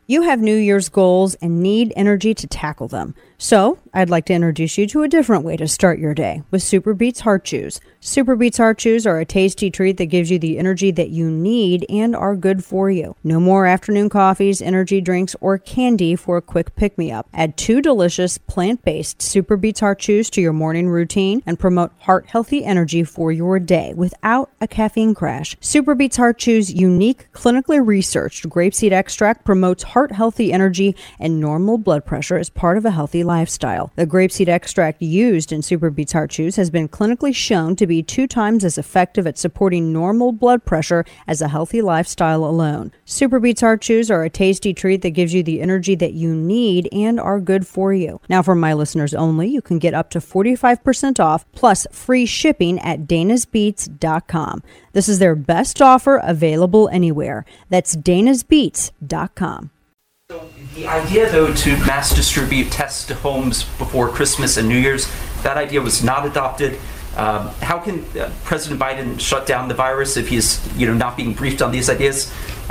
You have New Year's goals and need energy to tackle them. So, I'd like to introduce you to a different way to start your day with Super Beets Heart Chews. Super Beets Heart Chews are a tasty treat that gives you the energy that you need and are good for you. No more afternoon coffees, energy drinks, or candy for a quick pick-me-up. Add 2 delicious plant-based Super Beets Heart Chews to your morning routine and promote heart-healthy energy for your day without a caffeine crash. Super Beets Heart Chews' unique, clinically researched grapeseed extract promotes heart-healthy energy and normal blood pressure as part of a healthy lifestyle. The grapeseed extract used in Super Beets Heart Chews has been clinically shown to be 2 times as effective at supporting normal blood pressure as a healthy lifestyle alone. Super Beets Heart Chews are a tasty treat that gives you the energy that you need and are good for you. Now, for my listeners only, you can get up to 45% off plus free shipping at danasbeats.com. This is their best offer available anywhere. That's danasbeats.com. So the idea, though, to mass distribute tests to homes before Christmas and New Year's, that idea was not adopted. How can President Biden shut down the virus if he's, not being briefed on these ideas?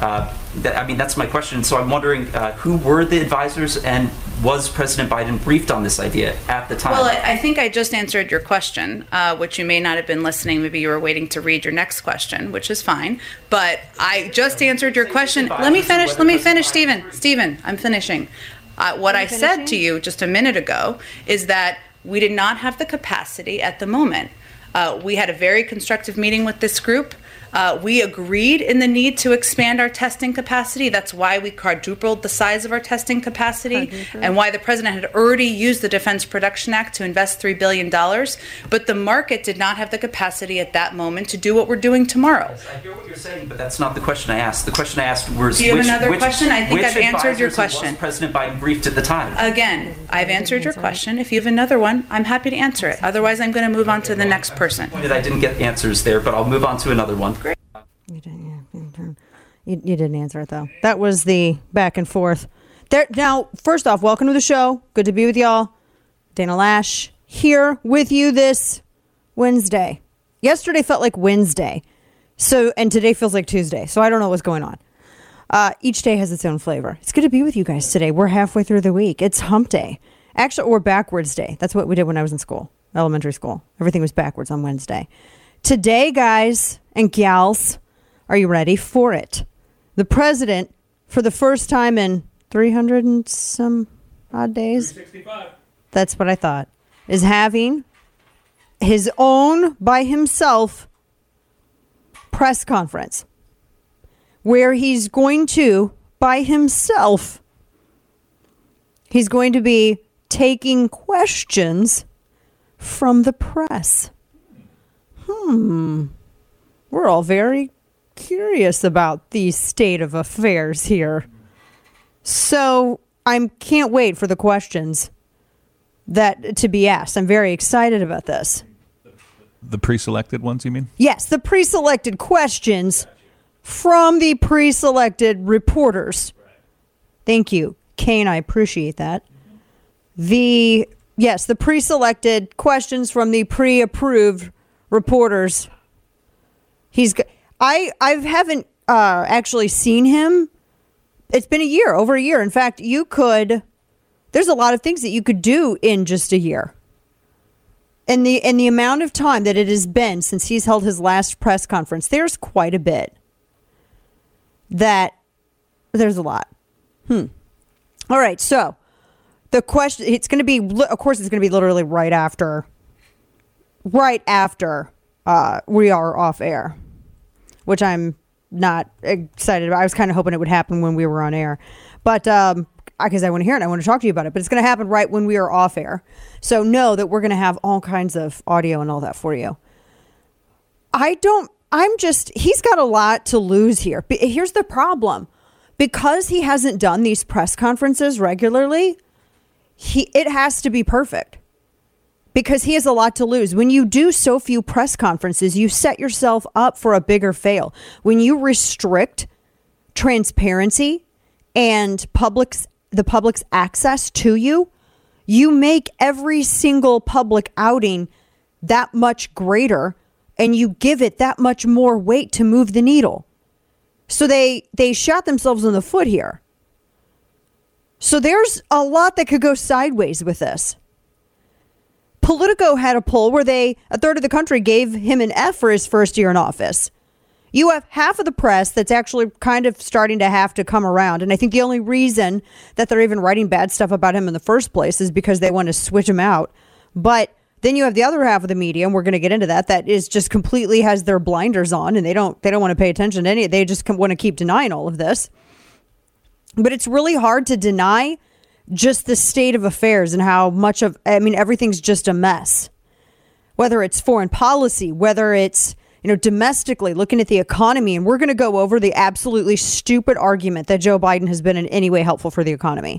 That's my question. So I'm wondering who were the advisors, and was President Biden briefed on this idea at the time? Well, I think I just answered your question, which you may not have been listening. Maybe you were waiting to read your next question, which is fine. But I just answered your question. Let me finish, Stephen. Stephen, I'm finishing. What I said to you just a minute ago is that we did not have the capacity at the moment. We had a very constructive meeting with this group. We agreed in the need to expand our testing capacity. That's why we quadrupled the size of our testing capacity and why the president had already used the Defense Production Act to invest $3 billion. But the market did not have the capacity at that moment to do what we're doing tomorrow. Yes, I hear what you're saying, but that's not the question I asked. The question I asked was, do you have another question? I think I've answered your question. Was President Biden briefed at the time? Again, I've answered your question. If you have another one, I'm happy to answer it. Otherwise, I'm going to move on to the next person. I didn't get answers there, but I'll move on to another one. Great. You didn't answer it, though. That was the back and forth. Now, first off, welcome to the show. Good to be with y'all. Dana Lash here with you this Wednesday. Yesterday felt like Wednesday, and today feels like Tuesday. So I don't know what's going on. Each day has its own flavor. It's good to be with you guys today. We're halfway through the week. It's hump day. Actually, or backwards day. That's what we did when I was in school, elementary school. Everything was backwards on Wednesday. Today, guys and gals, are you ready for it? The president, for the first time in 300 and some odd days, 365. That's what I thought, is having his own, by himself, press conference where he's going to, by himself, he's going to be taking questions from the press. We're all very curious about the state of affairs here. So I can't wait for the questions that to be asked. I'm very excited about this. The pre-selected ones, you mean? Yes, the pre-selected questions from the pre-selected reporters. Thank you, Kane. I appreciate that. The pre-selected questions from the pre-approved reporters. I haven't actually seen him. It's been over a year. In fact, there's a lot of things that you could do in just a year. And the amount of time that it has been since he's held his last press conference, there's quite a bit. There's a lot. All right, so the question, it's going to be literally right after we are off air, which I'm not excited about. I was kind of hoping it would happen when we were on air, but because I want to hear it, I want to talk to you about it, but it's going to happen right when we are off air. So know that we're going to have all kinds of audio and all that for you. He's got a lot to lose here. But here's the problem. Because he hasn't done these press conferences regularly, it has to be perfect. Because he has a lot to lose. When you do so few press conferences, you set yourself up for a bigger fail. When you restrict transparency and the public's access to you, you make every single public outing that much greater, and you give it that much more weight to move the needle. So they shot themselves in the foot here. So there's a lot that could go sideways with this. Politico had a poll where a third of the country gave him an F for his first year in office. You have half of the press that's actually kind of starting to have to come around. And I think the only reason that they're even writing bad stuff about him in the first place is because they want to switch him out. But then you have the other half of the media, and we're going to get into that is just completely has their blinders on, and they don't want to pay attention to any. They just want to keep denying all of this. But it's really hard to deny just the state of affairs and how much of, everything's just a mess. Whether it's foreign policy, whether it's, domestically looking at the economy. And we're going to go over the absolutely stupid argument that Joe Biden has been in any way helpful for the economy.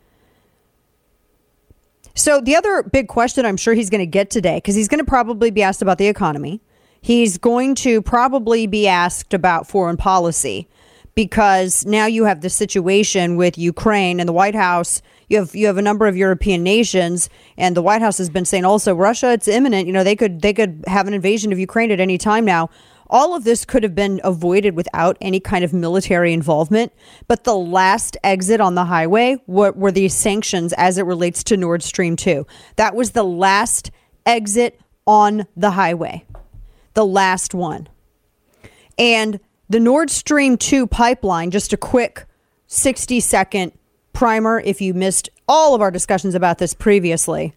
So the other big question I'm sure he's going to get today, because he's going to probably be asked about the economy. He's going to probably be asked about foreign policy, because now you have the situation with Ukraine and the White House. You have a number of European nations, and the White House has been saying also Russia, it's imminent. They could have an invasion of Ukraine at any time now. All of this could have been avoided without any kind of military involvement. But the last exit on the highway were these sanctions as it relates to Nord Stream 2. That was the last exit on the highway, the last one. And the Nord Stream 2 pipeline, just a quick 60-second primer if you missed all of our discussions about this previously.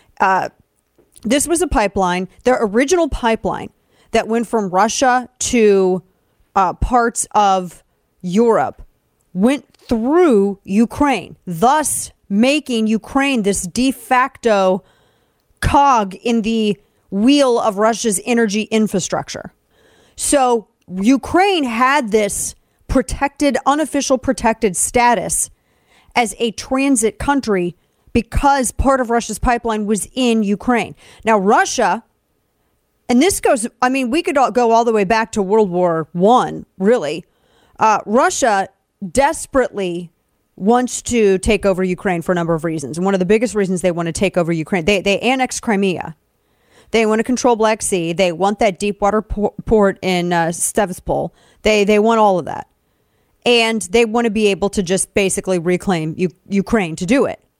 This was a pipeline, the original pipeline that went from Russia to parts of Europe, went through Ukraine, thus making Ukraine this de facto cog in the wheel of Russia's energy infrastructure. So Ukraine had this unofficial protected status as a transit country because part of Russia's pipeline was in Ukraine. Now, Russia, and this goes, we could go all the way back to World War I, really. Russia desperately wants to take over Ukraine for a number of reasons. And one of the biggest reasons they want to take over Ukraine, they annexed Crimea. They want to control Black Sea. They want that deep water port in Sevastopol. They want all of that. And they want to be able to just basically reclaim Ukraine to do it.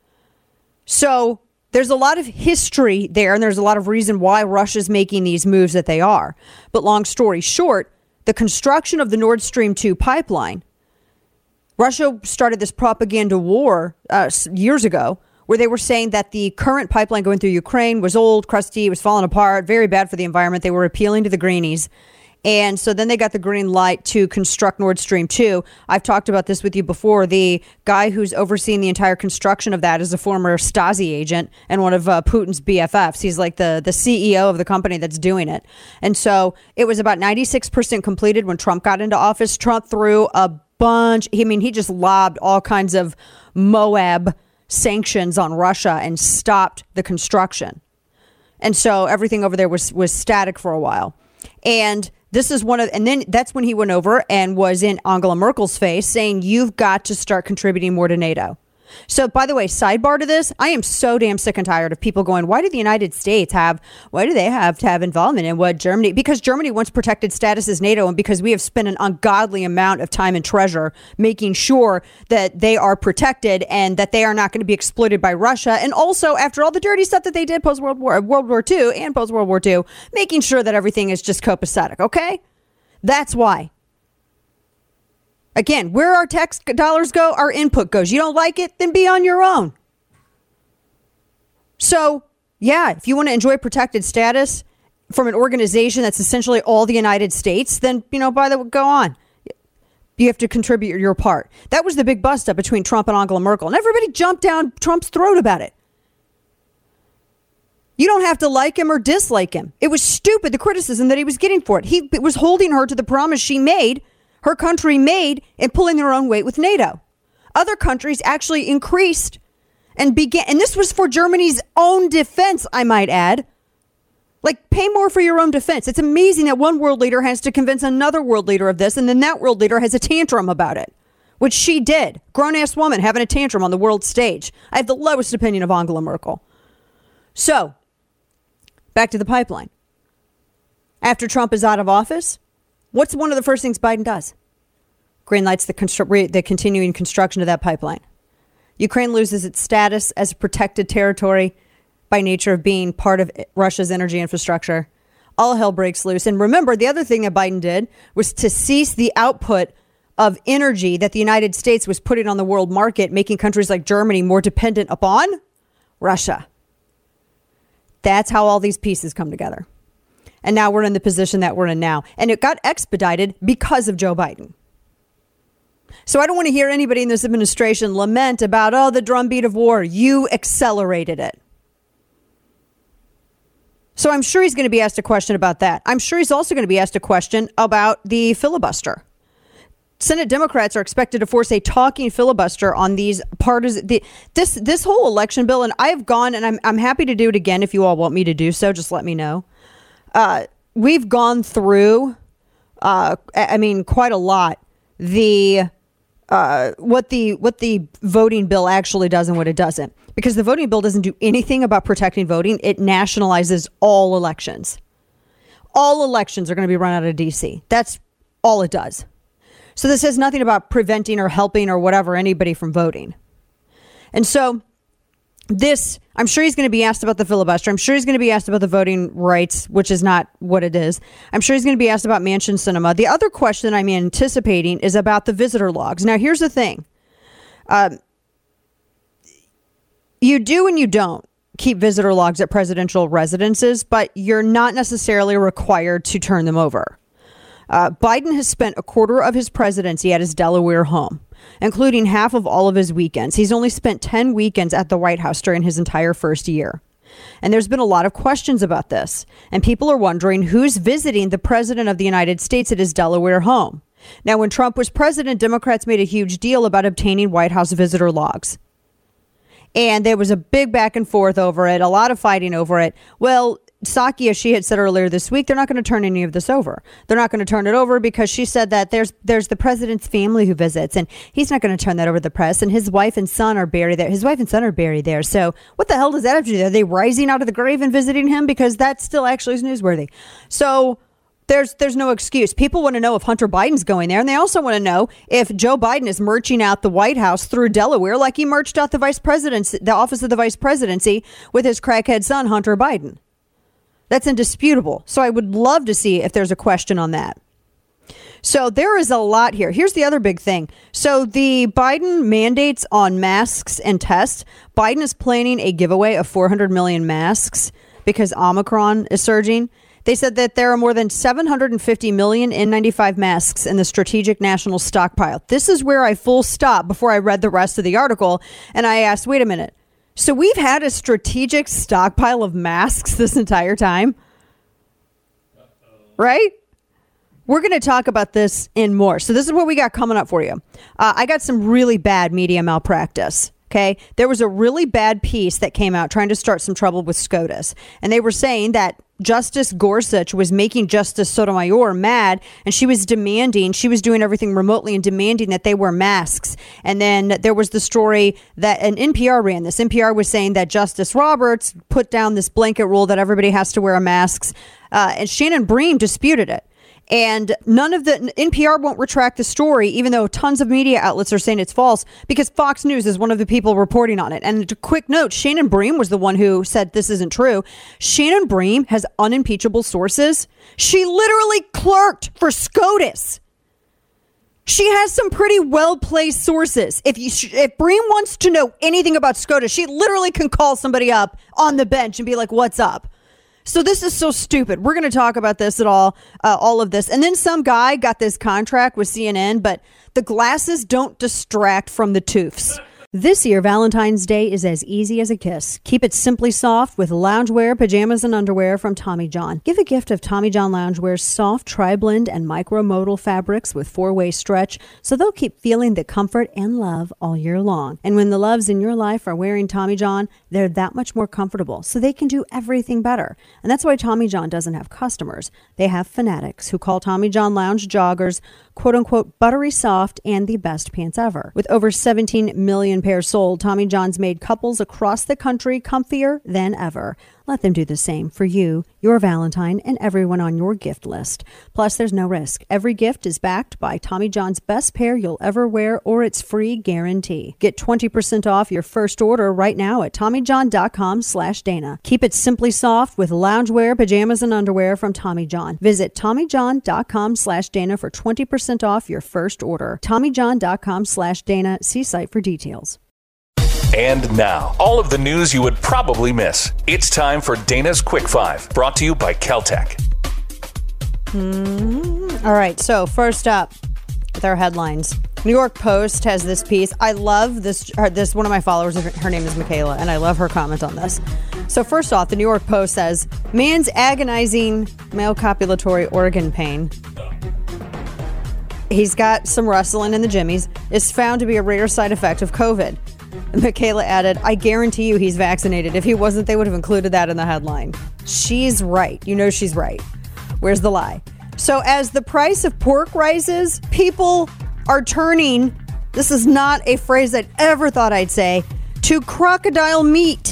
So there's a lot of history there, and there's a lot of reason why Russia's making these moves that they are. But long story short, the construction of the Nord Stream 2 pipeline, Russia started this propaganda war years ago, where they were saying that the current pipeline going through Ukraine was old, crusty, it was falling apart, very bad for the environment. They were appealing to the greenies. And so then they got the green light to construct Nord Stream 2. I've talked about this with you before. The guy who's overseeing the entire construction of that is a former Stasi agent and one of Putin's BFFs. He's like the CEO of the company that's doing it. And so it was about 96% completed when Trump got into office. Trump threw a bunch. He just lobbed all kinds of Moab sanctions on Russia and stopped the construction. And so everything over there was static for a while. And this is and then that's when he went over and was in Angela Merkel's face saying, you've got to start contributing more to NATO. So, by the way, sidebar to this, I am so damn sick and tired of people going, why do the United States why do they have to have involvement in what Germany, because Germany wants protected status as NATO, and because we have spent an ungodly amount of time and treasure making sure that they are protected and that they are not going to be exploited by Russia. And also, after all the dirty stuff that they did World War II and post-World War II, making sure that everything is just copacetic, okay? That's why. Again, where our tax dollars go, our input goes. You don't like it, then be on your own. So, yeah, if you want to enjoy protected status from an organization that's essentially all the United States, then, go on. You have to contribute your part. That was the big bust up between Trump and Angela Merkel. And everybody jumped down Trump's throat about it. You don't have to like him or dislike him. It was stupid, the criticism that he was getting for it. He was holding her to the promise she made, her country made, and pulling their own weight with NATO. Other countries actually increased and began, and this was for Germany's own defense, I might add. Like, pay more for your own defense. It's amazing that one world leader has to convince another world leader of this, and then that world leader has a tantrum about it, which she did. Grown-ass woman having a tantrum on the world stage. I have the lowest opinion of Angela Merkel. So, back to the pipeline. After Trump is out of office, what's one of the first things Biden does? Greenlights the continuing construction of that pipeline. Ukraine loses its status as a protected territory by nature of being part of Russia's energy infrastructure. All hell breaks loose. And remember, the other thing that Biden did was to cease the output of energy that the United States was putting on the world market, making countries like Germany more dependent upon Russia. That's how all these pieces come together. And now we're in the position that we're in now. And it got expedited because of Joe Biden. So I don't want to hear anybody in this administration lament about, the drumbeat of war. You accelerated it. So I'm sure he's going to be asked a question about that. I'm sure he's also going to be asked a question about the filibuster. Senate Democrats are expected to force a talking filibuster on these partisan, this whole election bill. And I have gone, and I'm happy to do it again if you all want me to do so. Just let me know. We've gone through, quite a lot. What the voting bill actually does and what it doesn't, because the voting bill doesn't do anything about protecting voting. It nationalizes all elections. All elections are going to be run out of DC. That's all it does. So this has nothing about preventing or helping or whatever anybody from voting. And so this, I'm sure he's going to be asked about the filibuster. I'm sure he's going to be asked about the voting rights, which is not what it is. I'm sure he's going to be asked about Mansion Cinema. The other question I'm anticipating is about the visitor logs. Now, here's the thing. You do and you don't keep visitor logs at presidential residences, but you're not necessarily required to turn them over. Biden has spent a quarter of his presidency at his Delaware home, including half of all of his weekends. He's only spent 10 weekends at the White House during his entire first year. And there's been a lot of questions about this. And people are wondering who's visiting the president of the United States at his Delaware home. Now, when Trump was president, Democrats made a huge deal about obtaining White House visitor logs. And there was a big back and forth over it, a lot of fighting over it. Well, Psaki, as she had said earlier this week, they're not going to turn any of this over. They're not going to turn it over because she said that there's the president's family who visits, and he's not going to turn that over to the press. And his wife and son are buried there. His wife and son are buried there. So what the hell does that have to do? Are they rising out of the grave and visiting him? Because that still actually is newsworthy. So there's no excuse. People want to know if Hunter Biden's going there, and they also want to know if Joe Biden is marching out the White House through Delaware like he marched out the office of the vice presidency with his crackhead son, Hunter Biden. That's indisputable. So I would love to see if there's a question on that. So there is a lot here. Here's the other big thing. So the Biden mandates on masks and tests. Biden is planning a giveaway of 400 million masks because Omicron is surging. They said that there are more than 750 million N95 masks in the strategic national stockpile. This is where I full stop before I read the rest of the article. And I asked, wait a minute. So we've had a strategic stockpile of masks this entire time, right? We're going to talk about this and more. So this is what we got coming up for you. I got some really bad media malpractice. Okay. There was a really bad piece that came out trying to start some trouble with SCOTUS. And they were saying that Justice Gorsuch was making Justice Sotomayor mad, and she was doing everything remotely and demanding that they wear masks. And then there was the story that an NPR ran this. NPR was saying that Justice Roberts put down this blanket rule that everybody has to wear masks. And Shannon Bream disputed it. And none of the NPR won't retract the story, even though tons of media outlets are saying it's false, because Fox News is one of the people reporting on it. And a quick note, Shannon Bream was the one who said this isn't true. Shannon Bream has unimpeachable sources. She literally clerked for SCOTUS. She has some pretty well-placed sources. If Bream wants to know anything about SCOTUS, she literally can call somebody up on the bench and be like, what's up? So this is so stupid. We're going to talk about this at all of this. And then some guy got this contract with CNN, but the glasses don't distract from the toofs. This year, Valentine's Day is as easy as a kiss. Keep it simply soft with loungewear, pajamas, and underwear from Tommy John. Give a gift of Tommy John Loungewear's soft tri-blend and micro-modal fabrics with 4-way stretch, so they'll keep feeling the comfort and love all year long. And when the loves in your life are wearing Tommy John, they're that much more comfortable, so they can do everything better. And that's why Tommy John doesn't have customers. They have fanatics who call Tommy John Lounge joggers, quote-unquote, buttery soft and the best pants ever. With over 17 million pairs sold, Tommy John's made couples across the country comfier than ever. Let them do the same for you, your Valentine, and everyone on your gift list. Plus, there's no risk. Every gift is backed by Tommy John's best pair you'll ever wear, or its free guarantee. Get 20% off your first order right now at TommyJohn.com/Dana. Keep it simply soft with loungewear, pajamas, and underwear from Tommy John. Visit TommyJohn.com/Dana for 20% off your first order. TommyJohn.com/Dana. See site for details. And now, all of the news you would probably miss. It's time for Dana's Quick Five, brought to you by Kel-Tec. All right, so first up with our headlines. New York Post has this piece. I love this. One of my followers, her name is Michaela, and I love her comment on this. So first off, the New York Post says, man's agonizing male copulatory organ pain. He's got some rustling in the jimmies. Is found to be a rare side effect of COVID. Michaela added, I guarantee you he's vaccinated. If he wasn't, they would have included that in the headline. She's right. You know she's right. Where's the lie? So as the price of pork rises, people are turning, this is not a phrase I ever thought I'd say, to crocodile meat.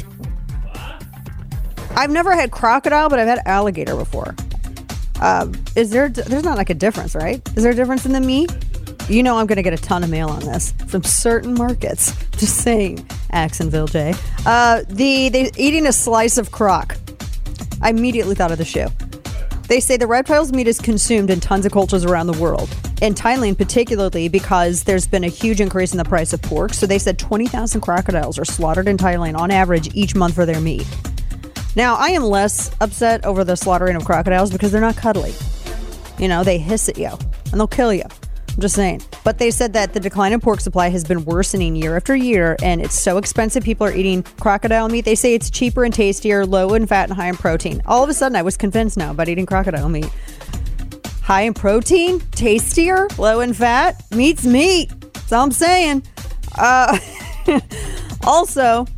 I've never had crocodile, but I've had alligator before. There's not like a difference, right? Is there a difference in the meat? You know I'm going to get a ton of mail on this from certain markets. Just saying, Axonville J. They eating a slice of croc. I immediately thought of the shoe. They say the reptile's meat is consumed in tons of cultures around the world. In Thailand particularly, because there's been a huge increase in the price of pork. So they said 20,000 crocodiles are slaughtered in Thailand on average each month for their meat. Now, I am less upset over the slaughtering of crocodiles because they're not cuddly. You know, they hiss at you and they'll kill you. I'm just saying. But they said that the decline in pork supply has been worsening year after year, and it's so expensive people are eating crocodile meat. They say it's cheaper and tastier, low in fat and high in protein. All of a sudden, I was convinced now about eating crocodile meat. High in protein, tastier, low in fat, meat's meat. That's all I'm saying. Also,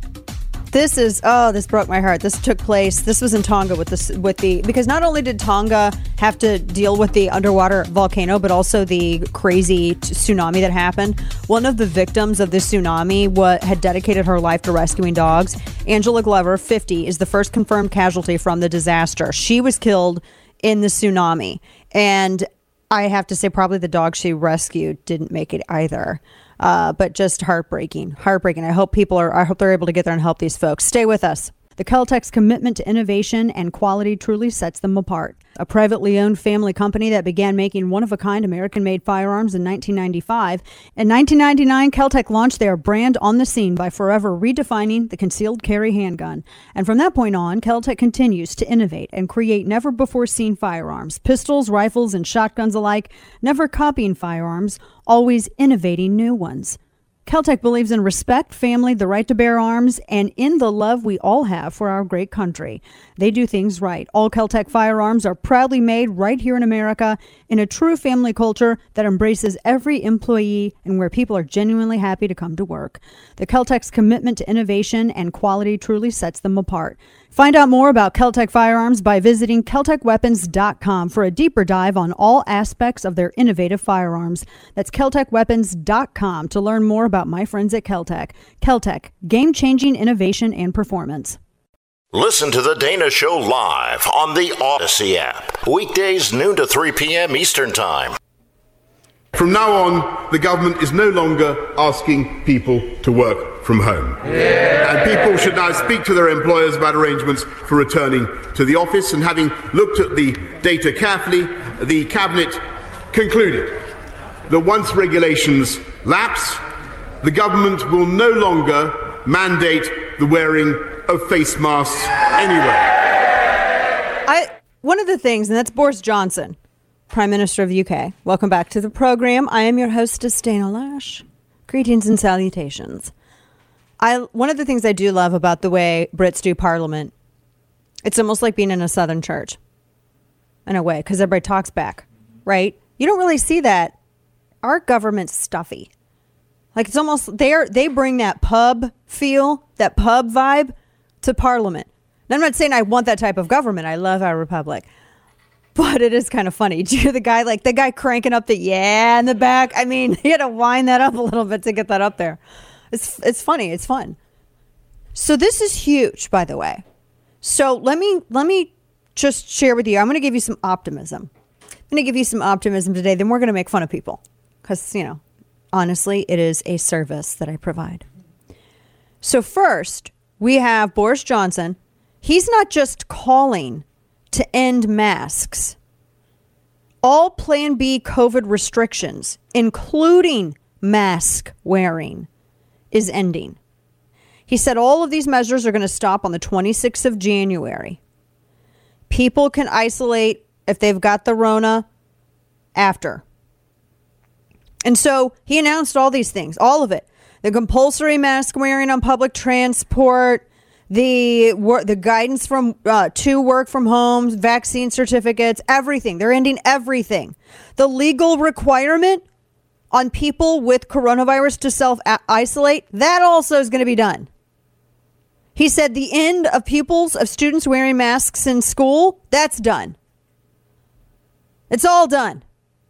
this broke my heart. This took place. This was in Tonga because not only did Tonga have to deal with the underwater volcano, but also the crazy tsunami that happened. One of the victims of the tsunami had dedicated her life to rescuing dogs. Angela Glover, 50, is the first confirmed casualty from the disaster. She was killed in the tsunami. And I have to say, probably the dog she rescued didn't make it either. But just heartbreaking. I hope they're able to get there and help these folks. Stay with us. The Kel-Tec's commitment to innovation and quality truly sets them apart. A privately owned family company that began making one-of-a-kind American-made firearms in 1995. In 1999, Kel-Tec launched their brand on the scene by forever redefining the concealed carry handgun. And from that point on, Kel-Tec continues to innovate and create never-before-seen firearms, pistols, rifles, and shotguns alike, never copying firearms, always innovating new ones. Kel-Tec believes in respect, family, the right to bear arms, and in the love we all have for our great country. They do things right. All Kel-Tec firearms are proudly made right here in America in a true family culture that embraces every employee and where people are genuinely happy to come to work. The Kel-Tec's commitment to innovation and quality truly sets them apart. Find out more about Kel-Tec firearms by visiting KelTecWeapons.com for a deeper dive on all aspects of their innovative firearms. That's KelTecWeapons.com to learn more about my friends at Kel-Tec. Kel-Tec, game-changing innovation and performance. Listen to The Dana Show live on the Odyssey app. Weekdays noon to 3 p.m. Eastern Time. From now on, the government is no longer asking people to work from home. Yeah. And people should now speak to their employers about arrangements for returning to the office. And having looked at the data carefully, the Cabinet concluded that once regulations lapse, the government will no longer mandate the wearing of face masks anywhere. One of the things, and that's Boris Johnson, Prime Minister of UK. Welcome back to the program. I am your hostess, Dana Lash. Greetings and salutations. One of the things I do love about the way Brits do Parliament, it's almost like being in a Southern church, in a way, because everybody talks back, right? You don't really see that. Our government's stuffy. Like it's almost, they bring that pub feel, that pub vibe to Parliament. And I'm not saying I want that type of government. I love our republic. But it is kind of funny. Do you hear the guy cranking up the yeah in the back? I mean, you had to wind that up a little bit to get that up there. It's funny. It's fun. So this is huge, by the way. So let me just share with you. I'm going to give you some optimism. I'm going to give you some optimism today. Then we're going to make fun of people because, honestly, it is a service that I provide. So first, we have Boris Johnson. He's not just calling to end masks. All Plan B COVID restrictions, including mask wearing, is ending. He said all of these measures are going to stop on the 26th of January. People can isolate if they've got the Rona after. And so he announced all these things, all of it. The compulsory mask wearing on public transport, the guidance from to work from home, vaccine certificates, everything. They're ending everything. The legal requirement on people with coronavirus to self-isolate, that also is going to be done. He said the end of students wearing masks in school, that's done. It's all done.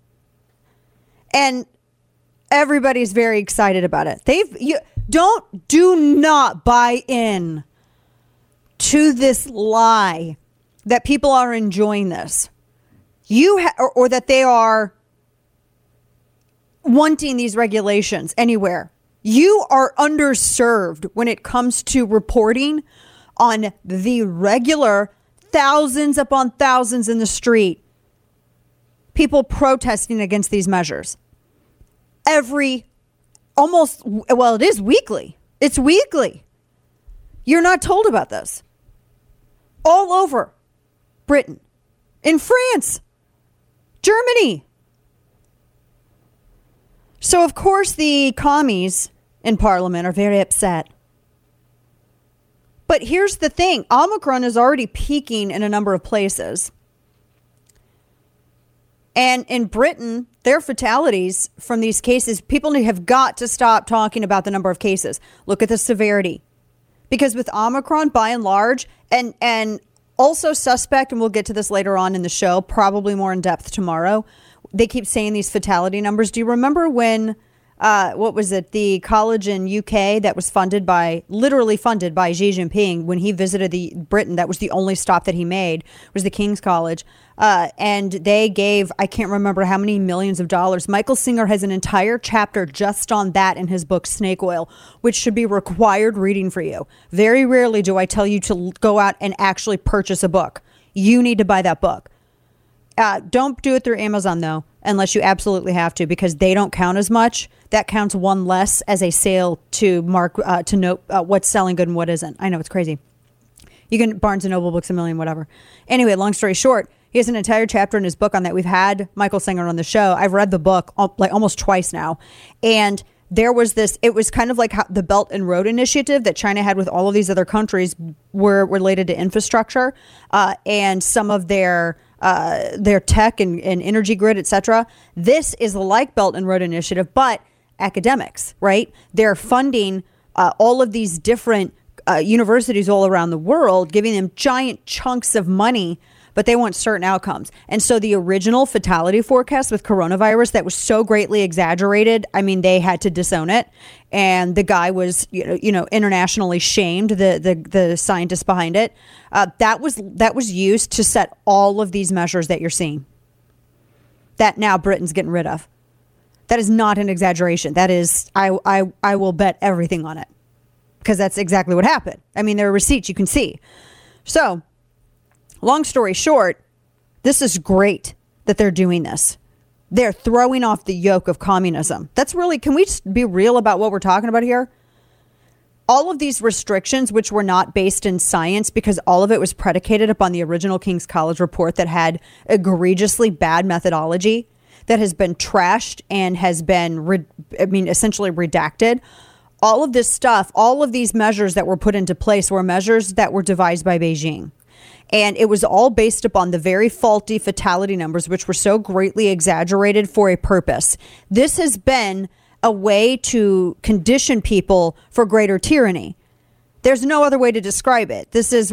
And everybody's very excited about it. Do not buy in to this lie that people are enjoying this. Or that they are wanting these regulations anywhere. You are underserved when it comes to reporting on the regular thousands upon thousands in the street. People protesting against these measures. It is weekly. It's weekly. You're not told about this. All over Britain, in France, Germany. So, of course, the commies in Parliament are very upset. But here's the thing. Omicron is already peaking in a number of places. And in Britain, their fatalities from these cases, people have got to stop talking about the number of cases. Look at the severity. Because with Omicron, by and large, and also suspect, and we'll get to this later on in the show, probably more in depth tomorrow, they keep saying these fatality numbers. Do you remember when, the college in UK that was literally funded by Xi Jinping when he visited Britain? That was the only stop that he made, was the King's College. And they gave, I can't remember how many millions of dollars. Michael Singer has an entire chapter just on that in his book, Snake Oil, which should be required reading for you. Very rarely do I tell you to go out and actually purchase a book. You need to buy that book. Don't do it through Amazon, though, unless you absolutely have to, because they don't count as much. That counts one less as a sale to mark to note what's selling good and what isn't. I know, it's crazy. You can Barnes & Noble, Books A Million, whatever. Anyway, long story short, he has an entire chapter in his book on that. We've had Michael Singer on the show. I've read the book almost twice now. And there was it was kind of like how the Belt and Road Initiative that China had with all of these other countries were related to infrastructure and some of their tech and energy grid, etc. This is like Belt and Road Initiative, but academics, right? They're funding all of these different universities all around the world, giving them giant chunks of money, but they want certain outcomes. And so the original fatality forecast with coronavirus that was so greatly exaggerated, I mean, they had to disown it. And the guy was, internationally shamed, the scientist behind it. That was used to set all of these measures that you're seeing that now Britain's getting rid of. That is not an exaggeration. That is, I will bet everything on it, because that's exactly what happened. I mean, there are receipts you can see. So, long story short, this is great that they're doing this. They're throwing off the yoke of communism. That's really, can we just be real about what we're talking about here? All of these restrictions, which were not based in science, because all of it was predicated upon the original King's College report that had egregiously bad methodology that has been trashed and has been, essentially redacted. All of this stuff, all of these measures that were put into place were measures that were devised by Beijing. And it was all based upon the very faulty fatality numbers, which were so greatly exaggerated for a purpose. This has been a way to condition people for greater tyranny. There's no other way to describe it. This is,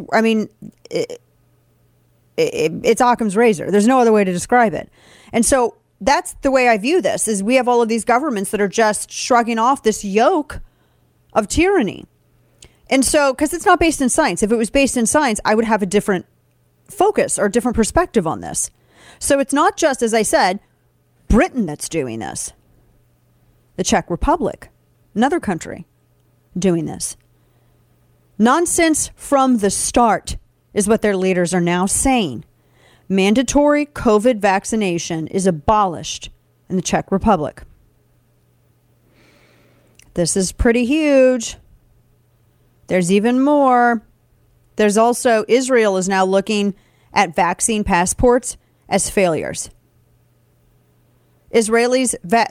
it's Occam's razor. There's no other way to describe it. And so that's the way I view this, is we have all of these governments that are just shrugging off this yoke of tyranny. And so, because it's not based in science. If it was based in science, I would have a different focus or different perspective on this. So it's not just, as I said, Britain that's doing this. The Czech Republic, another country, doing this. Nonsense from the start is what their leaders are now saying. Mandatory COVID vaccination is abolished in the Czech Republic. This is pretty huge. There's even more. There's also Israel is now looking at vaccine passports as failures. Israel's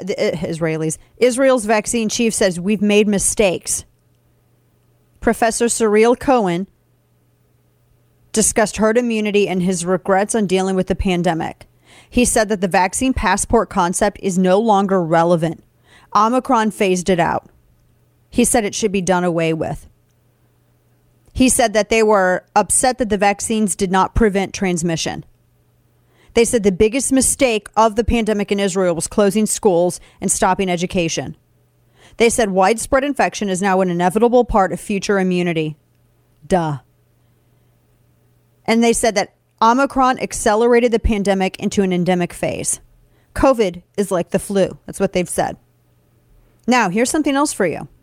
vaccine chief says we've made mistakes. Professor Cyril Cohen discussed herd immunity and his regrets on dealing with the pandemic. He said that the vaccine passport concept is no longer relevant. Omicron phased it out. He said it should be done away with. He said that they were upset that the vaccines did not prevent transmission. They said the biggest mistake of the pandemic in Israel was closing schools and stopping education. They said widespread infection is now an inevitable part of future immunity. Duh. And they said that Omicron accelerated the pandemic into an endemic phase. COVID is like the flu. That's what they've said. Now, here's something else for you.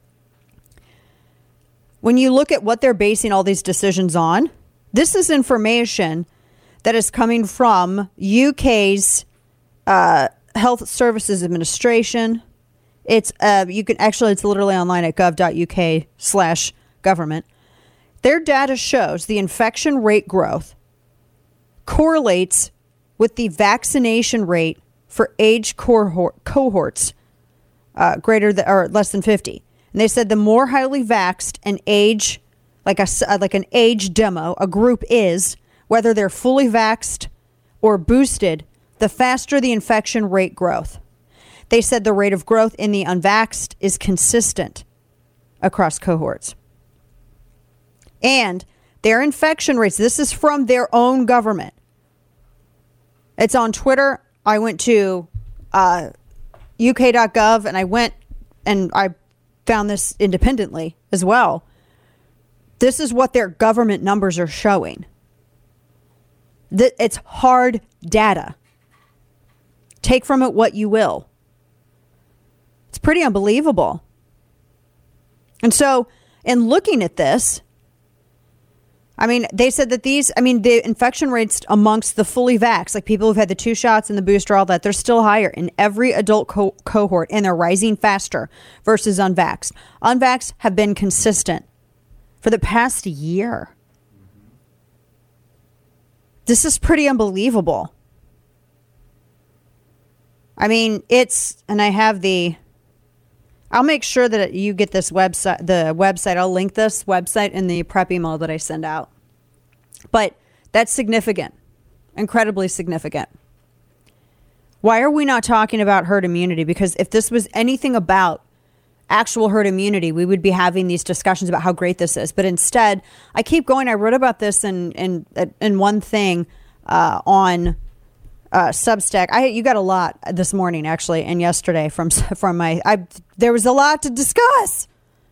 When you look at what they're basing all these decisions on, this is information that is coming from UK's Health Services Administration. It's it's literally online at gov.uk/government. Their data shows the infection rate growth correlates with the vaccination rate for age cohorts greater than or less than 50. And they said the more highly vaxxed an age, like an age demo, a group is, whether they're fully vaxxed or boosted, the faster the infection rate growth. They said the rate of growth in the unvaxxed is consistent across cohorts. And their infection rates, this is from their own government. It's on Twitter. I went to uk.gov and I found this independently as well. This is what their government numbers are showing. It's hard data. Take from it what you will. It's pretty unbelievable. And so, in looking at this, I mean, they said that the infection rates amongst the fully vaxxed, like people who've had the 2 shots and the booster, all that, they're still higher in every adult cohort, and they're rising faster versus unvaxxed. Unvaxxed have been consistent for the past year. This is pretty unbelievable. I mean, I'll make sure that you get the website. I'll link this website in the prep email that I send out. But that's significant, incredibly significant. Why are we not talking about herd immunity? Because if this was anything about actual herd immunity, we would be having these discussions about how great this is. But instead, I keep going. I wrote about this in one thing on Substack. You got a lot this morning, actually, and yesterday from there was a lot to discuss.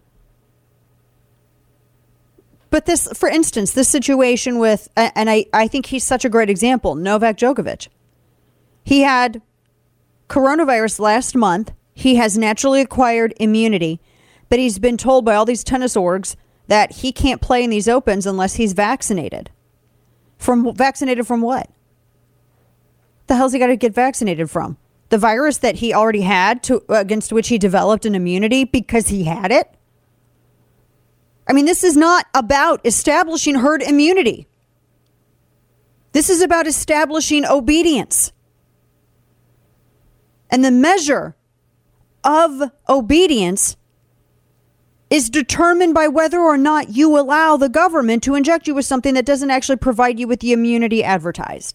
But this, for instance, this situation with, and I think he's such a great example, Novak Djokovic. He had coronavirus last month. He has naturally acquired immunity, but he's been told by all these tennis orgs that he can't play in these opens unless he's vaccinated. Vaccinated from what? The hell's he got to get vaccinated from? The virus that he already had against which he developed an immunity because he had it? I mean, this is not about establishing herd immunity. This is about establishing obedience. And the measure of obedience is determined by whether or not you allow the government to inject you with something that doesn't actually provide you with the immunity advertised.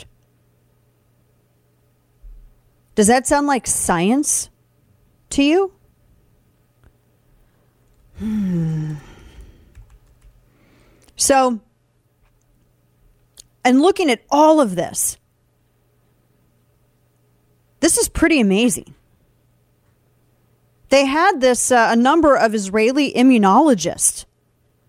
Does that sound like science to you? So, and looking at all of this, this is pretty amazing. They had this, a number of Israeli immunologists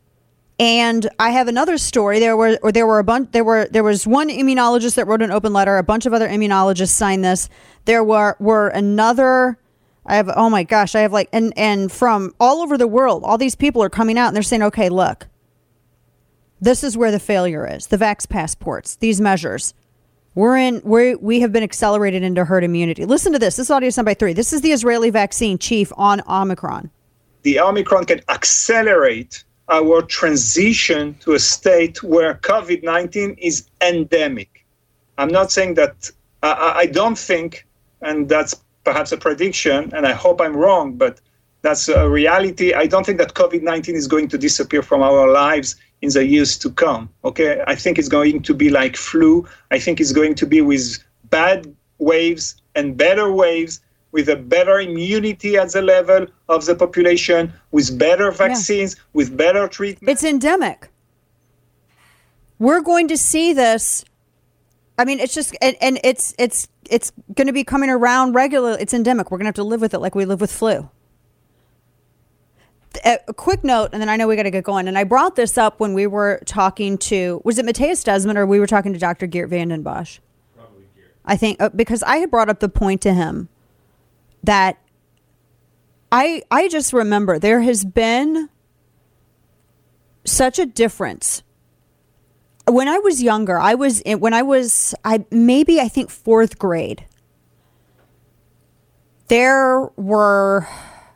And I have another story. There was one immunologist that wrote an open letter. A bunch of other immunologists signed this. There were another. I have and from all over the world, all these people are coming out and they're saying, okay, look, this is where the failure is. The vax passports, these measures. We have been accelerated into herd immunity. Listen to this. This is audio soundbite 3. This is the Israeli vaccine chief on Omicron. The Omicron can accelerate our transition to a state where COVID-19 is endemic. I'm not saying that, I don't think, and that's perhaps a prediction, and I hope I'm wrong, but that's a reality. I don't think that COVID-19 is going to disappear from our lives in the years to come. Okay, I think it's going to be like flu. I think it's going to be with bad waves and better waves, with a better immunity at the level of the population, with better vaccines, with better treatment. It's endemic. We're going to see this. I mean, it's just, and it's going to be coming around regularly. It's endemic. We're going to have to live with it like we live with flu. A quick note, and then I know we got to get going. And I brought this up when we were talking to, was it Matthias Desmond, or we were talking to Dr. Geert Vanden Bossche? Probably Geert. I think, because I had brought up the point to him that I just remember there has been such a difference. When I was younger, I think 4th grade, there were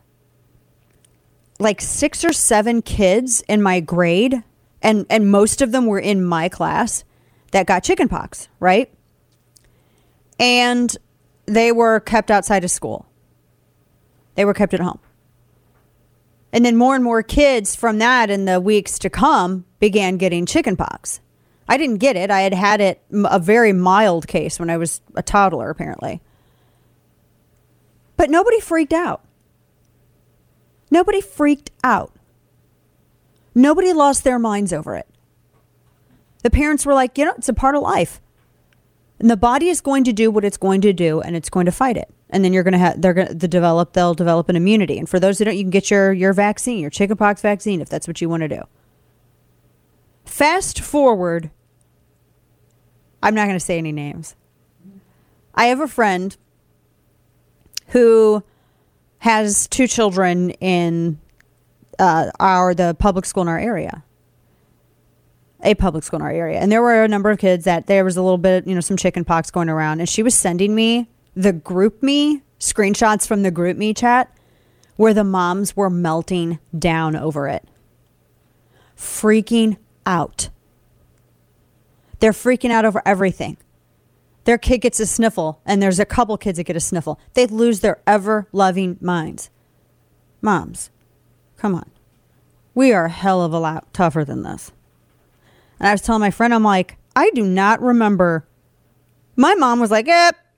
like 6 or 7 kids in my grade, and most of them were in my class, that got chickenpox, right? And they were kept outside of school. They were kept at home. And then more and more kids from that in the weeks to come began getting chickenpox. I didn't get it. I had it, a very mild case, when I was a toddler, apparently. But nobody freaked out. Nobody freaked out. Nobody lost their minds over it. The parents were like, it's a part of life. And the body is going to do what it's going to do, and it's going to fight it. And then they'll develop an immunity. And for those who don't, you can get your vaccine, your chickenpox vaccine, if that's what you want to do. Fast forward, I'm not going to say any names. I have a friend who has 2 children in the public school in our area. A public school in our area. And there were a number of kids that there was a little bit, some chickenpox going around. And she was sending me the GroupMe screenshots from the GroupMe chat where the moms were melting down over it. Freaking out. They're freaking out over everything. Their kid gets a sniffle, and there's a couple kids that get a sniffle. They lose their ever-loving minds. Moms, come on. We are a hell of a lot tougher than this. And I was telling my friend, I'm like, I do not remember. My mom was like,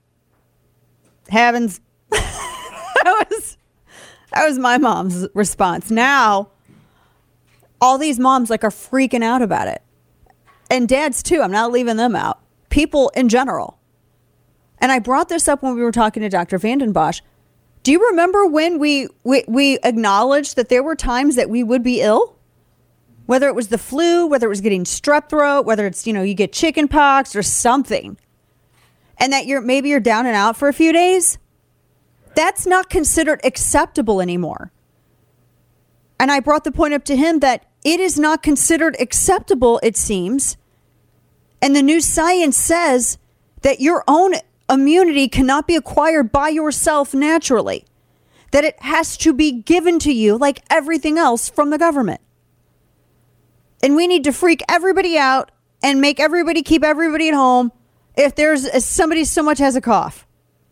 heavens. That was my mom's response. Now, all these moms are freaking out about it. And dads too. I'm not leaving them out. People in general. And I brought this up when we were talking to Dr. Vanden Bossche. Do you remember when we acknowledged that there were times that we would be ill? Whether it was the flu, whether it was getting strep throat, whether it's, you get chicken pox or something. And that you're down and out for a few days. That's not considered acceptable anymore. And I brought the point up to him that it is not considered acceptable, it seems. And the new science says that your own immunity cannot be acquired by yourself naturally. That it has to be given to you like everything else from the government. And we need to freak everybody out and make everybody keep everybody at home if somebody so much has a cough.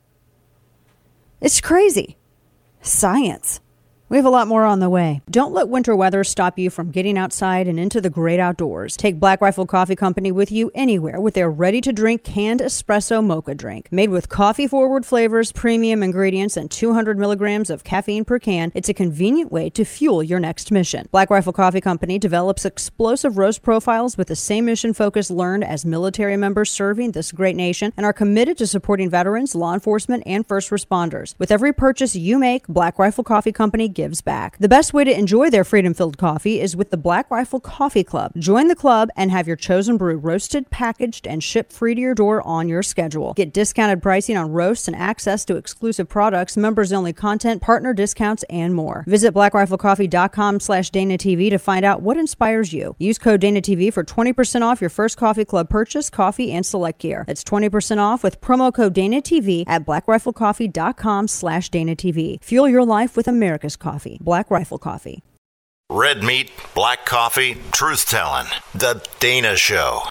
It's crazy. Science. We have a lot more on the way. Don't let winter weather stop you from getting outside and into the great outdoors. Take Black Rifle Coffee Company with you anywhere with their ready-to-drink canned espresso mocha drink. Made with coffee-forward flavors, premium ingredients, and 200 milligrams of caffeine per can, it's a convenient way to fuel your next mission. Black Rifle Coffee Company develops explosive roast profiles with the same mission focus learned as military members serving this great nation and are committed to supporting veterans, law enforcement, and first responders. With every purchase you make, Black Rifle Coffee Company gives gives back. The best way to enjoy their freedom-filled coffee is with the Black Rifle Coffee Club. Join the club and have your chosen brew roasted, packaged, and shipped free to your door on your schedule. Get discounted pricing on roasts and access to exclusive products, members-only content, partner discounts, and more. Visit blackriflecoffee.com/DanaTV to find out what inspires you. Use code DanaTV for 20% off your first coffee club purchase, coffee, and select gear. That's 20% off with promo code DanaTV at blackriflecoffee.com/DanaTV. Fuel your life with America's coffee. Black Rifle Coffee. Red meat, black coffee, truth-telling. The Dana Show.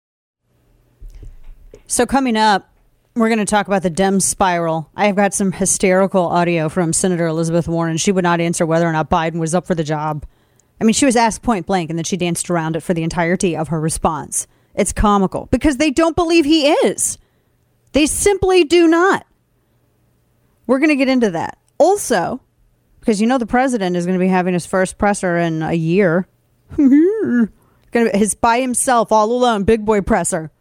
So coming up, we're going to talk about the Dem spiral. I've got some hysterical audio from Senator Elizabeth Warren. She would not answer whether or not Biden was up for the job. I mean, she was asked point blank, and then she danced around it for the entirety of her response. It's comical because they don't believe he is. They simply do not. We're going to get into that. Also, because you know the president is going to be having his first presser in a year. Going to be his by himself, all alone, big boy presser.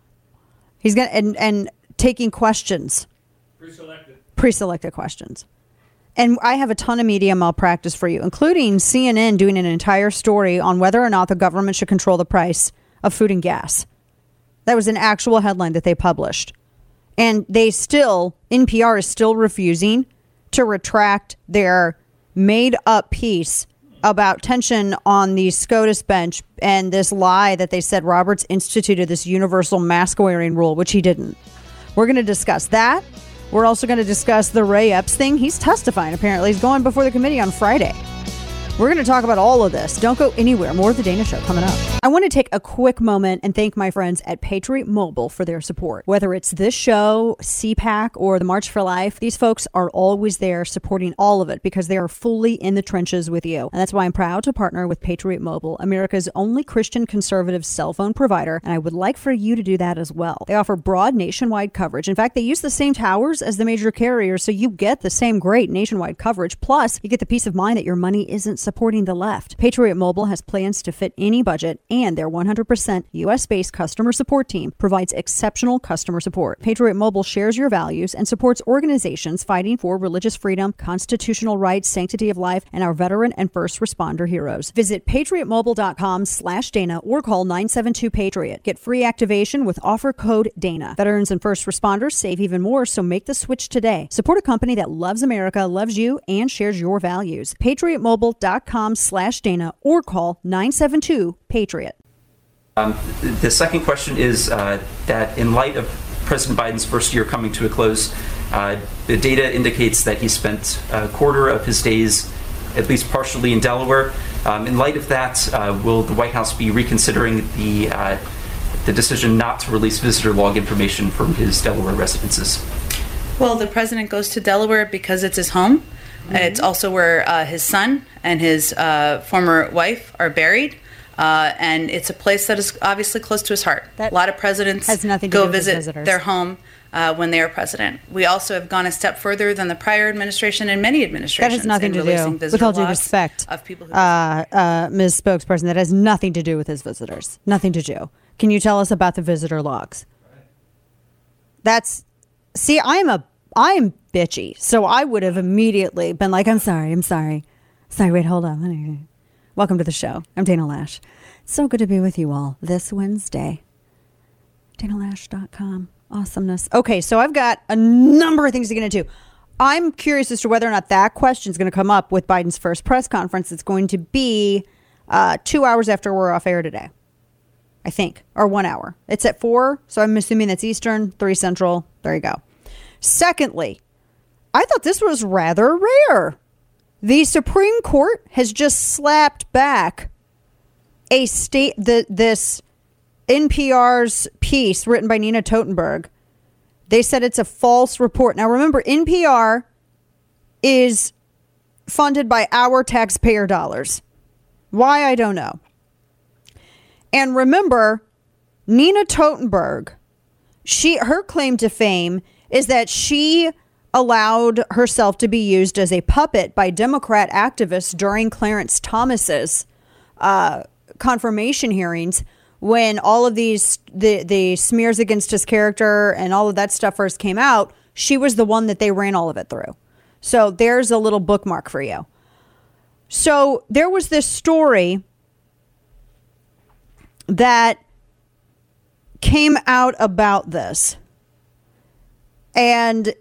He's going to and taking questions. Pre-selected questions. And I have a ton of media malpractice for you, including CNN doing an entire story on whether or not the government should control the price of food and gas. That was an actual headline that they published. And NPR is still refusing to retract their made-up piece about tension on the SCOTUS bench and this lie that they said Roberts instituted this universal mask-wearing rule, which he didn't. We're going to discuss that. We're also going to discuss the Ray Epps thing. He's testifying, apparently. He's going before the committee on Friday. We're going to talk about all of this. Don't go anywhere. More of The Dana Show coming up. I want to take a quick moment and thank my friends at Patriot Mobile for their support. Whether it's this show, CPAC, or the March for Life, these folks are always there supporting all of it because they are fully in the trenches with you. And that's why I'm proud to partner with Patriot Mobile, America's only Christian conservative cell phone provider. And I would like for you to do that as well. They offer broad nationwide coverage. In fact, they use the same towers as the major carriers, so you get the same great nationwide coverage. Plus, you get the peace of mind that your money isn't supporting the left. Patriot Mobile has plans to fit any budget, and their 100% U.S.-based customer support team provides exceptional customer support. Patriot Mobile shares your values and supports organizations fighting for religious freedom, constitutional rights, sanctity of life, and our veteran and first responder heroes. Visit patriotmobile.com/Dana or call 972-PATRIOT. Get free activation with offer code DANA. Veterans and first responders save even more, so make the switch today. Support a company that loves America, loves you, and shares your values. patriotmobile.com/Dana or call 972-PATRIOT. The second question is that in light of President Biden's first year coming to a close, the data indicates that he spent a quarter of his days, at least partially, in Delaware. In light of that, will the White House be reconsidering the decision not to release visitor log information from his Delaware residences? Well, the president goes to Delaware because it's his home. Mm-hmm. It's also where his son and his former wife are buried. And it's a place that is obviously close to his heart. A lot of presidents go visit their home when they are president. We also have gone a step further than the prior administration and many administrations. That has nothing to do, with all due respect, of people who Ms. Spokesperson, that has nothing to do with his visitors. Nothing to do. Can you tell us about the visitor logs? I am bitchy, so I would have immediately been like, I'm sorry, wait, hold on. Welcome to the show. I'm Dana Lash. It's so good to be with you all this Wednesday. DanaLash.com. Awesomeness. Okay, so I've got a number of things to get into. I'm curious as to whether or not that question is going to come up with Biden's first press conference. It's going to be 2 hours after we're off air today, I think, or 1 hour. It's at 4, so I'm assuming that's Eastern, 3 Central. There you go. Secondly, I thought this was rather rare. The Supreme Court has just slapped back this NPR's piece written by Nina Totenberg. They said it's a false report. Now, remember, NPR is funded by our taxpayer dollars. Why, I don't know. And remember, Nina Totenberg, her claim to fame is that she allowed herself to be used as a puppet by Democrat activists during Clarence Thomas's confirmation hearings, when all of these the smears against his character and all of that stuff first came out. She was the one that they ran all of it through. So there's a little bookmark for you. So there was this story that came out about this. And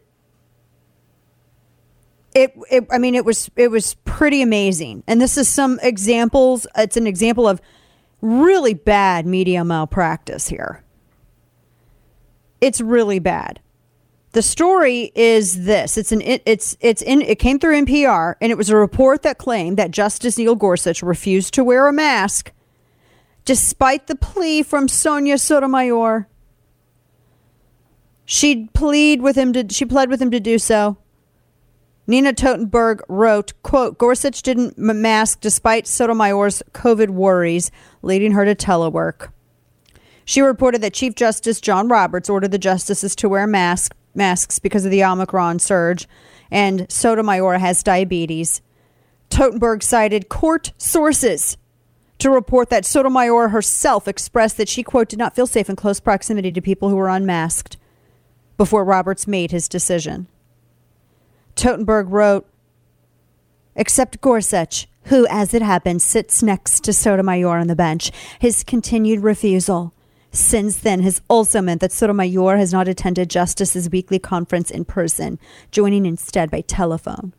it was pretty amazing. And this is some examples. It's an example of really bad media malpractice here. It's really bad. The story is this. It came through NPR, and it was a report that claimed that Justice Neil Gorsuch refused to wear a mask despite the plea from Sonia Sotomayor. She pled with him to do so. Nina Totenberg wrote, quote, Gorsuch didn't mask despite Sotomayor's COVID worries, leading her to telework. She reported that Chief Justice John Roberts ordered the justices to wear masks because of the Omicron surge, and Sotomayor has diabetes. Totenberg cited court sources to report that Sotomayor herself expressed that she, quote, did not feel safe in close proximity to people who were unmasked before Roberts made his decision. Totenberg wrote, except Gorsuch, who, as it happens, sits next to Sotomayor on the bench. His continued refusal since then has also meant that Sotomayor has not attended Justice's weekly conference in person, joining instead by telephone.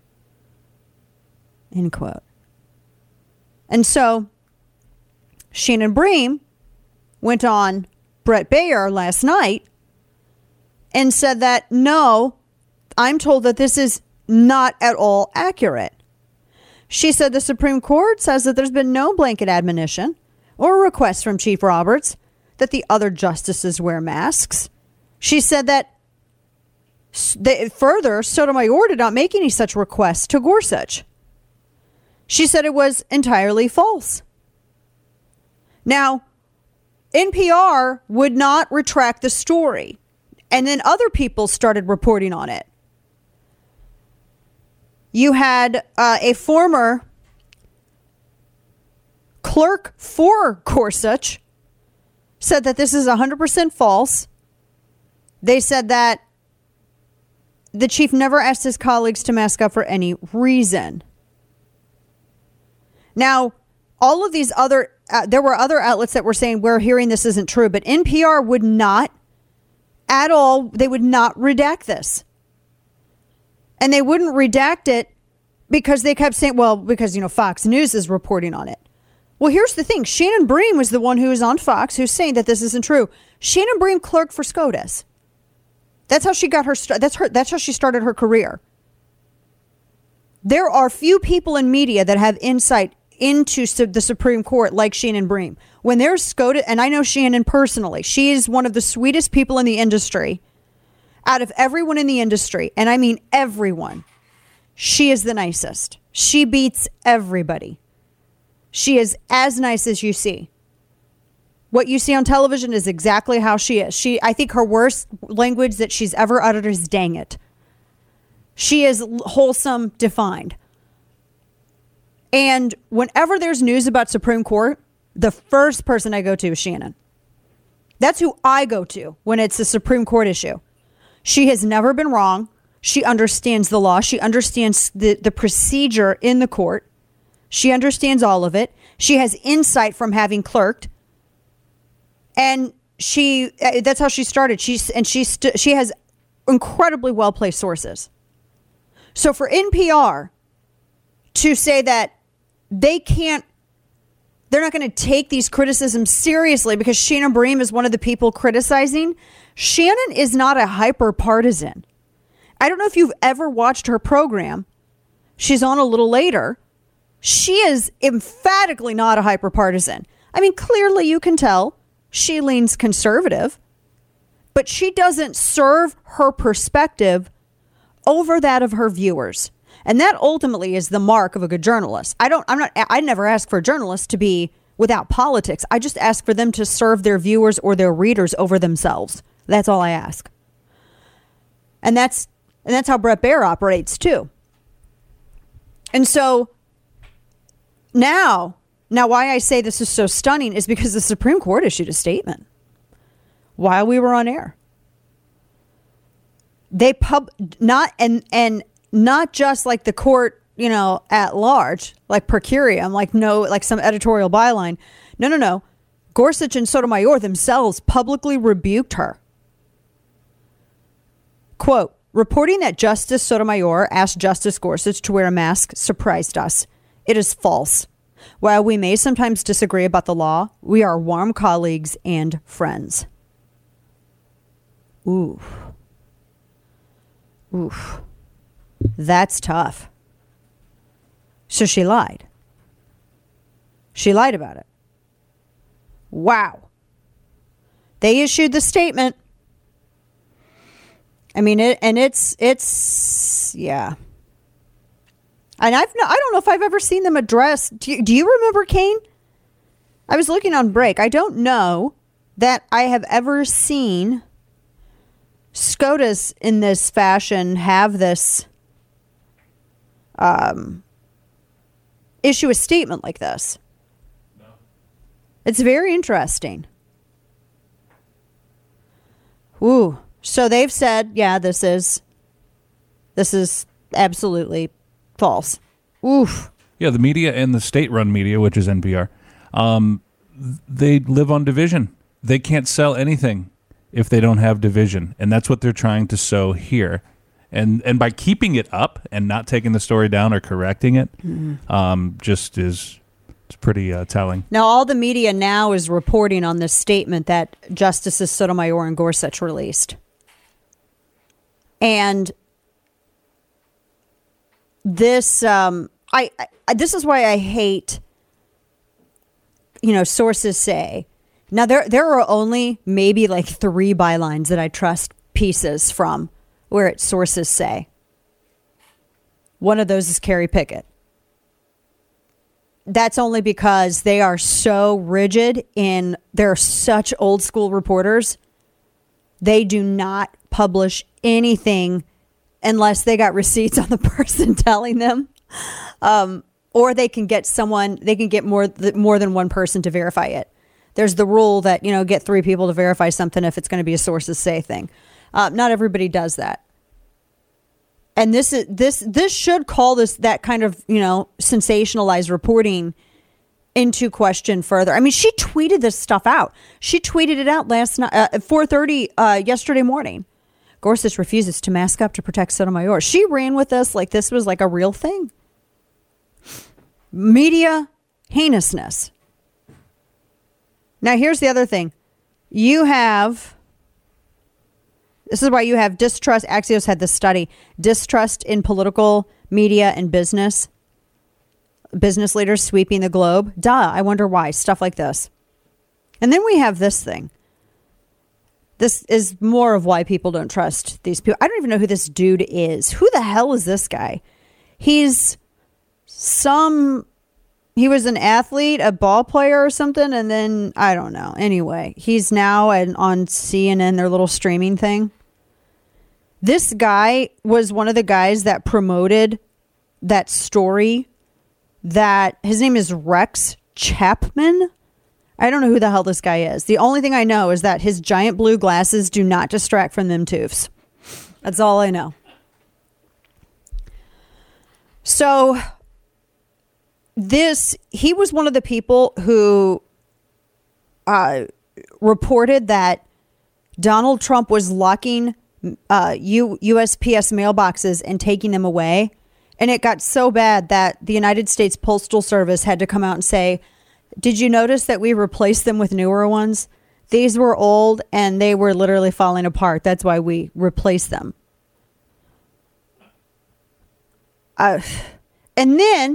End quote. And so Shannon Bream went on Bret Baier last night and said that, no, I'm told that this is not at all accurate. She said the Supreme Court says that there's been no blanket admonition or request from Chief Roberts that the other justices wear masks. She said that further, Sotomayor did not make any such requests to Gorsuch. She said it was entirely false. Now, NPR would not retract the story, and then other people started reporting on it. You had a former clerk for Gorsuch said that this is 100% false. They said that the chief never asked his colleagues to mask up for any reason. Now, all of these other, there were other outlets that were saying we're hearing this isn't true, but NPR would not at all, they would not redact this. And they wouldn't redact it because they kept saying, well, because, Fox News is reporting on it. Well, here's the thing. Shannon Bream was the one who was on Fox who's saying that this isn't true. Shannon Bream clerked for SCOTUS. That's how she got her start. That's how she started her career. There are few people in media that have insight into the Supreme Court like Shannon Bream. When there's SCOTUS, and I know Shannon personally, she is one of the sweetest people in the industry. Out of everyone in the industry, and I mean everyone, she is the nicest. She beats everybody. She is as nice as you see. What you see on television is exactly how she is. I think her worst language that she's ever uttered is dang it. She is wholesome, defined. And whenever there's news about Supreme Court, the first person I go to is Shannon. That's who I go to when it's a Supreme Court issue. She has never been wrong. She understands the law. She understands the procedure in the court. She understands all of it. She has insight from having clerked. And that's how she started. She has incredibly well-placed sources. So for NPR to say that they're not going to take these criticisms seriously because Shannon Bream is one of the people criticizing, Shannon is not a hyper partisan. I don't know if you've ever watched her program. She's on a little later. She is emphatically not a hyper partisan. I mean, clearly you can tell she leans conservative, but she doesn't serve her perspective over that of her viewers. And that ultimately is the mark of a good journalist. I never ask for a journalist to be without politics. I just ask for them to serve their viewers or their readers over themselves. That's all I ask. And that's how Bret Baier operates too. And so now why I say this is so stunning is because the Supreme Court issued a statement while we were on air. They not just like the court at large, like per curiam, like some editorial byline. No. Gorsuch and Sotomayor themselves publicly rebuked her. Quote, reporting that Justice Sotomayor asked Justice Gorsuch to wear a mask surprised us. It is false. While we may sometimes disagree about the law, we are warm colleagues and friends. Oof. That's tough. So she lied. She lied about it. Wow. They issued the statement. I mean, it's yeah. And I don't know if I've ever seen them address. Do you remember, Kane? I was looking on break. I don't know that I have ever seen SCOTUS in this fashion have this issue a statement like this. No. It's very interesting. Ooh. So they've said, yeah, this is absolutely false. Oof. Yeah, the media and the state-run media, which is NPR, they live on division. They can't sell anything if they don't have division, and that's what they're trying to sow here. And by keeping it up and not taking the story down or correcting it, it's pretty telling. Now, all the media now is reporting on this statement that Justices Sotomayor and Gorsuch released. And this, this is why I hate, sources say. Now, there are only maybe like 3 bylines that I trust pieces from where it's sources say. One of those is Kerry Pickett. That's only because they are so rigid they're such old school reporters. They do not publish anything unless they got receipts on the person telling them. Or they can get more than one person to verify it. There's the rule that, get 3 people to verify something if it's going to be a sources say thing. Not everybody does that. And this should call that kind of, sensationalized reporting into question further. I mean, she tweeted this stuff out. She tweeted it out last night at 4:30 yesterday morning. Gorsuch refuses to mask up to protect Sotomayor. She ran with this like this was like a real thing. Media heinousness. Now, here's the other thing. This is why you have distrust. Axios had this study. Distrust in political media and business. Business leaders sweeping the globe. Duh, I wonder why. Stuff like this. And then we have this thing. This is more of why people don't trust these people. I don't even know who this dude is. Who the hell is this guy? He was an athlete, a ball player or something, and then, I don't know. Anyway, he's now on CNN, their little streaming thing. This guy was one of the guys that promoted that story that his name is Rex Chapman. I don't know who the hell this guy is. The only thing I know is that his giant blue glasses do not distract from them toofs. That's all I know. So he was one of the people who reported that Donald Trump was locking USPS mailboxes and taking them away. And it got so bad that the United States Postal Service had to come out and say, did you notice that we replaced them with newer ones? These were old and they were literally falling apart. That's why we replaced them. And then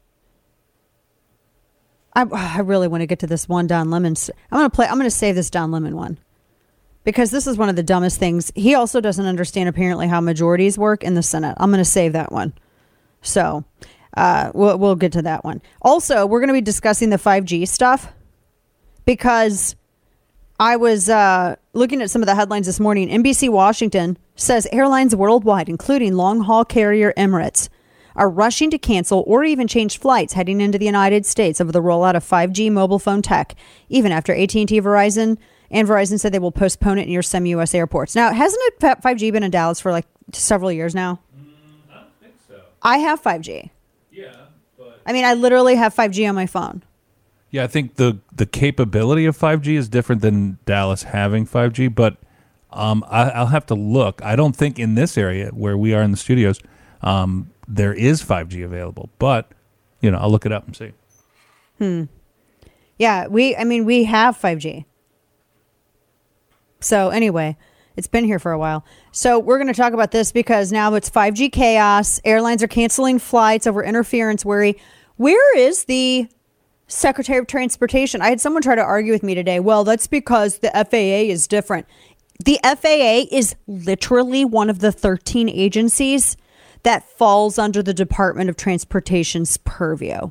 I really want to get to this one Don Lemon. I'm going to save this Don Lemon one because this is one of the dumbest things. He also doesn't understand apparently how majorities work in the Senate. I'm going to save that one. So we'll get to that one. Also, we're going to be discussing the 5G stuff because I was looking at some of the headlines this morning. NBC Washington says airlines worldwide, including long-haul carrier Emirates, are rushing to cancel or even change flights heading into the United States over the rollout of 5G mobile phone tech, even after AT&T, Verizon said they will postpone it near some U.S. airports. Now, hasn't 5G been in Dallas for like several years now? I don't think so. I have 5G. I mean, I literally have 5G on my phone. Yeah, I think the capability of 5G is different than Dallas having 5G, but I'll have to look. I don't think in this area where we are in the studios, there is 5G available, but I'll look it up and see. Yeah, we have 5G. So anyway, it's been here for a while. So we're going to talk about this because now it's 5G chaos. Airlines are canceling flights over interference worry. Where is the Secretary of Transportation? I had someone try to argue with me today. Well, that's because the FAA is different. The FAA is literally one of the 13 agencies that falls under the Department of Transportation's purview.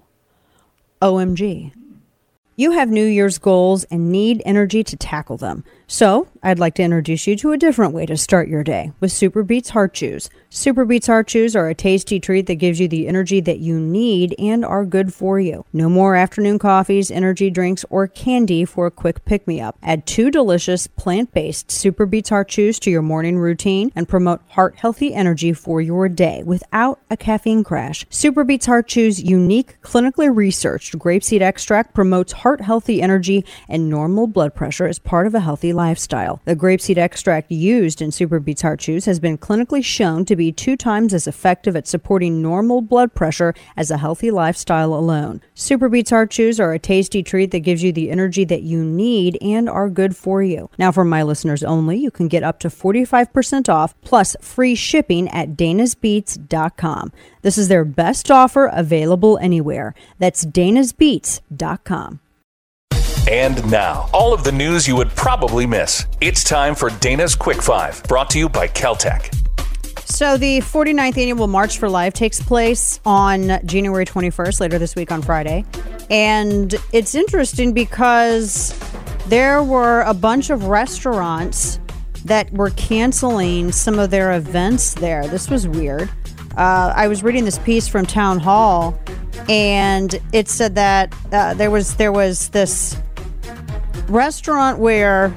OMG. You have New Year's goals and need energy to tackle them. So I'd like to introduce you to a different way to start your day with Super Beets Heart Chews. Super Beets Heart Chews are a tasty treat that gives you the energy that you need and are good for you. No more afternoon coffees, energy drinks, or candy for a quick pick-me-up. Add 2 delicious plant-based Super Beets Heart Chews to your morning routine and promote heart-healthy energy for your day without a caffeine crash. Super Beets Heart Chews' unique, clinically researched grapeseed extract promotes heart-healthy energy and normal blood pressure as part of a healthy lifestyle. The grapeseed extract used in Super Beets Heart Chews has been clinically shown to be 2 times as effective at supporting normal blood pressure as a healthy lifestyle alone. Super Beets Heart Chews are a tasty treat that gives you the energy that you need and are good for you. Now, for my listeners only, you can get up to 45% off plus free shipping at danasbeats.com. This is their best offer available anywhere. That's danasbeats.com. And now, all of the news you would probably miss. It's time for Dana's Quick 5, brought to you by Caltech. So the 49th Annual March for Life takes place on January 21st, later this week on Friday. And it's interesting because there were a bunch of restaurants that were canceling some of their events there. This was weird. I was reading this piece from Town Hall, and it said that there was this restaurant where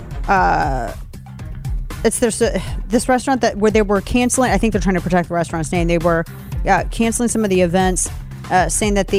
this restaurant where they were canceling. I think they're trying to protect the restaurant's name. They were canceling some of the events, saying that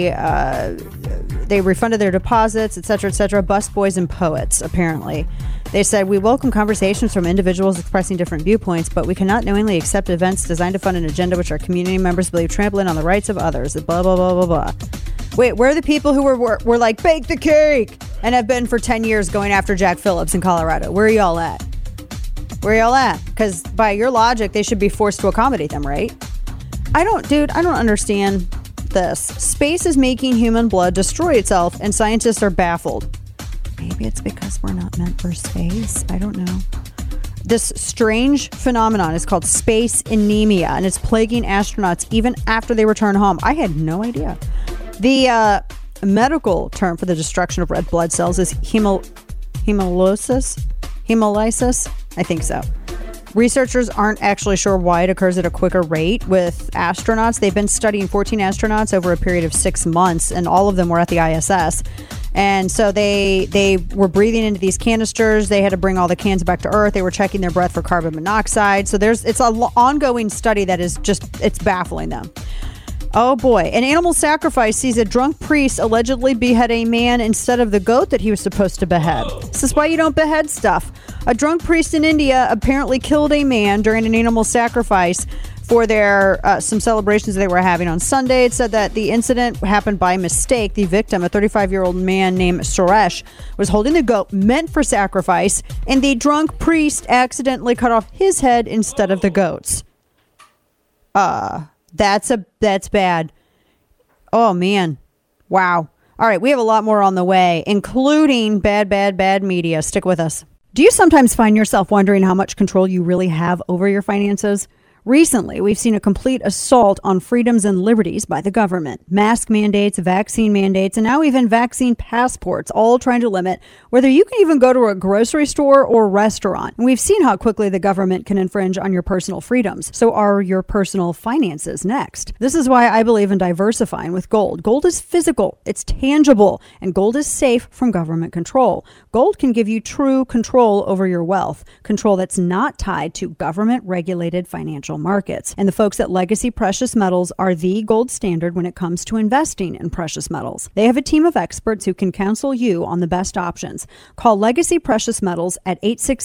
they refunded their deposits, et cetera, et cetera. Busboys and poets, apparently. They said, we welcome conversations from individuals expressing different viewpoints, but we cannot knowingly accept events designed to fund an agenda which our community members believe trampling on the rights of others. Blah, blah, blah, blah, blah. Wait, where are the people who were like, bake the cake, and have been for 10 years going after Jack Phillips in Colorado? Where are y'all at? Where are y'all at? Because by your logic, they should be forced to accommodate them, right? I don't understand this. Space is making human blood destroy itself, and scientists are baffled. Maybe it's because we're not meant for space. I don't know. This strange phenomenon is called space anemia, and it's plaguing astronauts even after they return home. I had no idea. The medical term for the destruction of red blood cells is hemolysis. I think so. Researchers aren't actually sure why it occurs at a quicker rate with astronauts. They've been studying 14 astronauts over a period of 6 months, and all of them were at the ISS. And so they were breathing into these canisters. They had to bring all the cans back to Earth. They were checking their breath for carbon monoxide. So it's an ongoing study that is it's baffling them. Oh boy. An animal sacrifice sees a drunk priest allegedly behead a man instead of the goat that he was supposed to behead. This is why you don't behead stuff. A drunk priest in India apparently killed a man during an animal sacrifice for their some celebrations they were having on Sunday. It said that the incident happened by mistake. The victim, a 35-year-old man named Suresh, was holding the goat meant for sacrifice, and the drunk priest accidentally cut off his head instead of the goat's. That's bad. Oh, man. Wow. All right, we have a lot more on the way, including bad media. Stick with us. Do you sometimes find yourself wondering how much control you really have over your finances? Recently, we've seen a complete assault on freedoms and liberties by the government. Mask mandates, vaccine mandates, and now even vaccine passports, all trying to limit whether you can even go to a grocery store or restaurant. And we've seen how quickly the government can infringe on your personal freedoms. So are your personal finances next? This is why I believe in diversifying with gold. Gold is physical, it's tangible, and gold is safe from government control. Gold can give you true control over your wealth, control that's not tied to government-regulated financial financial markets. And the folks at Legacy Precious Metals are the gold standard when it comes to investing in precious metals. They have a team of experts who can counsel you on the best options. Call Legacy Precious Metals at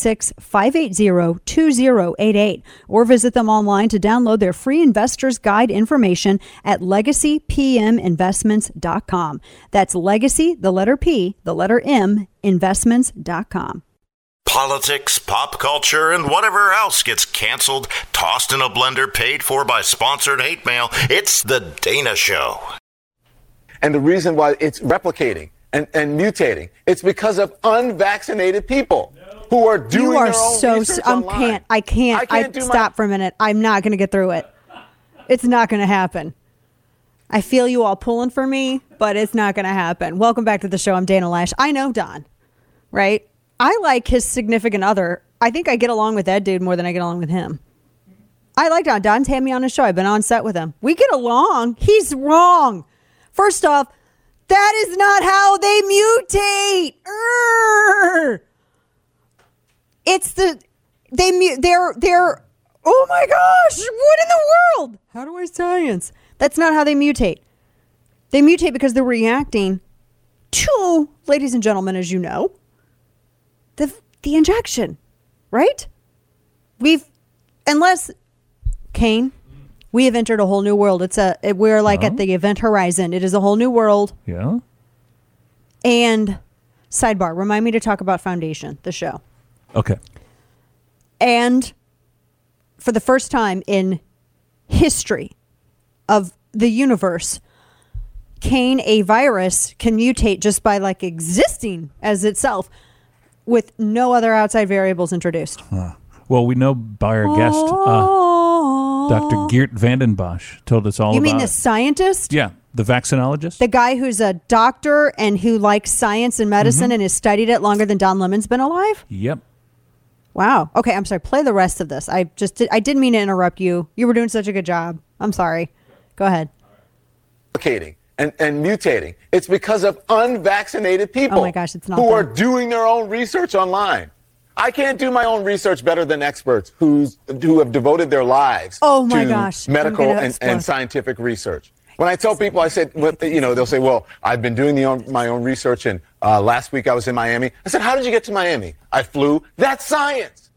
866-580-2088 or visit them online to download their free investor's guide information at legacypminvestments.com. That's Legacy, the letter P, the letter M, investments.com. Politics, pop culture, and whatever else gets canceled, tossed in a blender, paid for by sponsored hate mail. It's The Dana Show. And the reason why it's replicating and mutating, it's because of unvaccinated people who are doing you are their own so research online. I can't stop for a minute. I'm not going to get through it. It's not going to happen. I feel you all pulling for me, but it's not going to happen. Welcome back to the show. I'm Dana Lash. I know Don, right? I like his significant other. I think I get along with that dude more than I get along with him. I like Don. Don's had me on his show. I've been on set with him. We get along. He's wrong. First off, that is not how they mutate. It's they're, oh my gosh, what in the world? How do I science? That's not how they mutate. They mutate because they're reacting to, ladies and gentlemen, as you know, the injection, right? Unless, Kane, we have entered a whole new world. We're like at the event horizon. It is a whole new world. Yeah. And sidebar, remind me to talk about Foundation, the show. Okay. And for the first time in history of the universe, Kane, a virus, can mutate just by like existing as itself with no other outside variables introduced. Well, we know by our guest, Dr. Geert Vanden Bossche, told us all about it. You mean the scientist? Yeah, the vaccinologist. The guy who's a doctor and who likes science and medicine and has studied it longer than Don Lemon's been alive? Yep. Wow. Okay, I'm sorry. Play the rest of this. I didn't mean to interrupt you. You were doing such a good job. I'm sorry. Go ahead. And mutating. It's because of unvaccinated people. Oh my gosh, it's not who that. are doing their own research online. I can't do my own research better than experts who have devoted their lives to medical and scientific research. When I tell people, I said, they'll say, well, I've been doing my own research, and last week I was in Miami. I said, how did you get to Miami? I flew. That's science.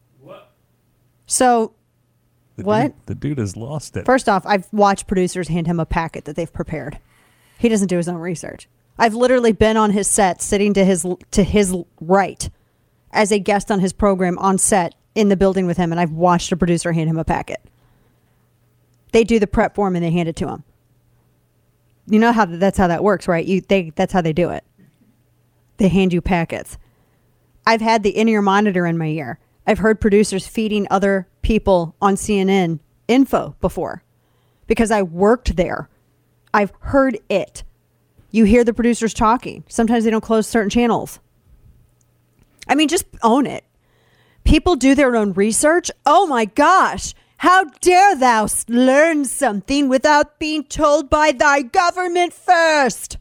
So, what? The dude has lost it. First off, I've watched producers hand him a packet that they've prepared. He doesn't do his own research. I've literally been on his set, sitting to his right, as a guest on his program on set in the building with him, and I've watched a producer hand him a packet. They do the prep for him and they hand it to him. You know that's how that works, right? That's how they do it. They hand you packets. I've had the in-ear monitor in my ear. I've heard producers feeding other people on CNN info before because I worked there. I've heard it. You hear the producers talking. Sometimes they don't close certain channels. I mean, just own it. People do their own research. Oh my gosh. How dare thou learn something without being told by thy government first?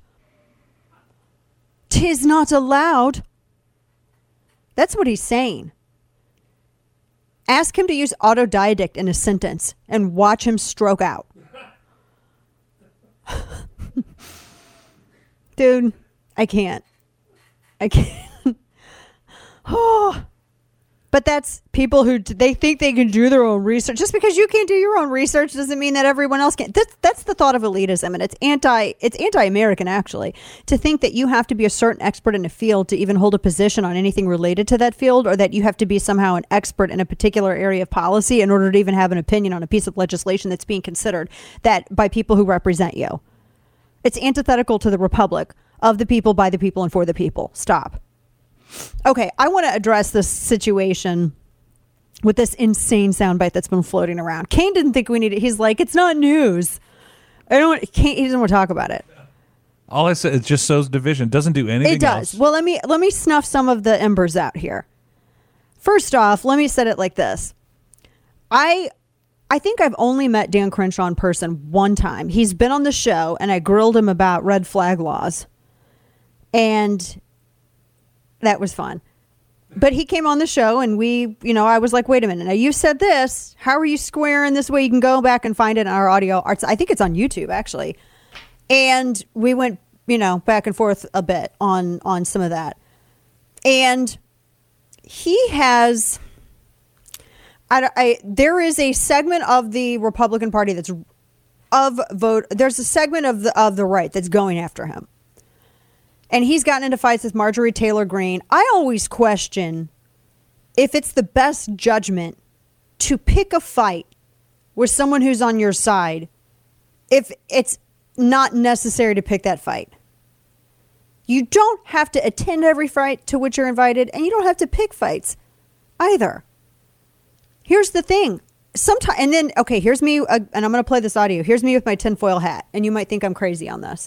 'Tis not allowed. That's what he's saying. Ask him to use autodidact in a sentence and watch him stroke out. Dude, I can't. Oh. But that's people who they think they can do their own research. Just because you can't do your own research doesn't mean that everyone else can. That's the thought of elitism, and it's anti-American, actually, to think that you have to be a certain expert in a field to even hold a position on anything related to that field, or that you have to be somehow an expert in a particular area of policy in order to even have an opinion on a piece of legislation that's being considered that by people who represent you. It's antithetical to the republic of the people, by the people, and for the people. Stop. Okay, I want to address this situation with this insane soundbite that's been floating around. Kane didn't think we needed. He's like, it's not news. He doesn't want to talk about it. All I said, it just sows division. Doesn't do anything. It does. Else. Well, let me snuff some of the embers out here. First off, let me set it like this. I think I've only met Dan Crenshaw in person one time. He's been on the show, and I grilled him about red flag laws. And that was fun. But he came on the show and I was like, wait a minute. Now you said this. How are you squaring this way? You can go back and find it in our audio arts. I think it's on YouTube actually. And we went, back and forth a bit on some of that. And he has, there is a segment of the Republican Party there's a segment of the right that's going after him. And he's gotten into fights with Marjorie Taylor Greene. I always question if it's the best judgment to pick a fight with someone who's on your side, if it's not necessary to pick that fight. You don't have to attend every fight to which you're invited, and you don't have to pick fights either. Here's the thing. Here's me, and I'm going to play this audio. Here's me with my tinfoil hat, and you might think I'm crazy on this.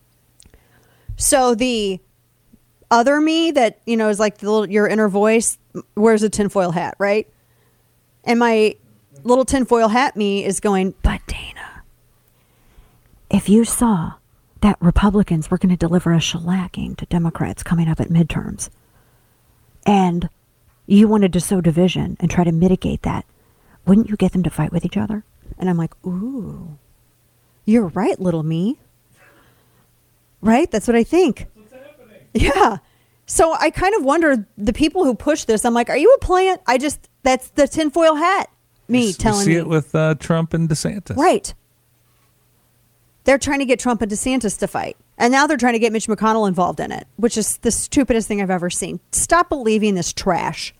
So the other me that, is like your inner voice wears a tinfoil hat, right? And my little tinfoil hat me is going, but Dana, if you saw that Republicans were going to deliver a shellacking to Democrats coming up at midterms, and you wanted to sow division and try to mitigate that, wouldn't you get them to fight with each other? And I'm like, ooh, you're right, little me. Right? That's what I think. What's happening? Yeah. So I kind of wonder, the people who push this, I'm like, are you a plant? That's the tinfoil hat me telling me. You see it with Trump and DeSantis. Right. They're trying to get Trump and DeSantis to fight. And now they're trying to get Mitch McConnell involved in it, which is the stupidest thing I've ever seen. Stop believing this trash.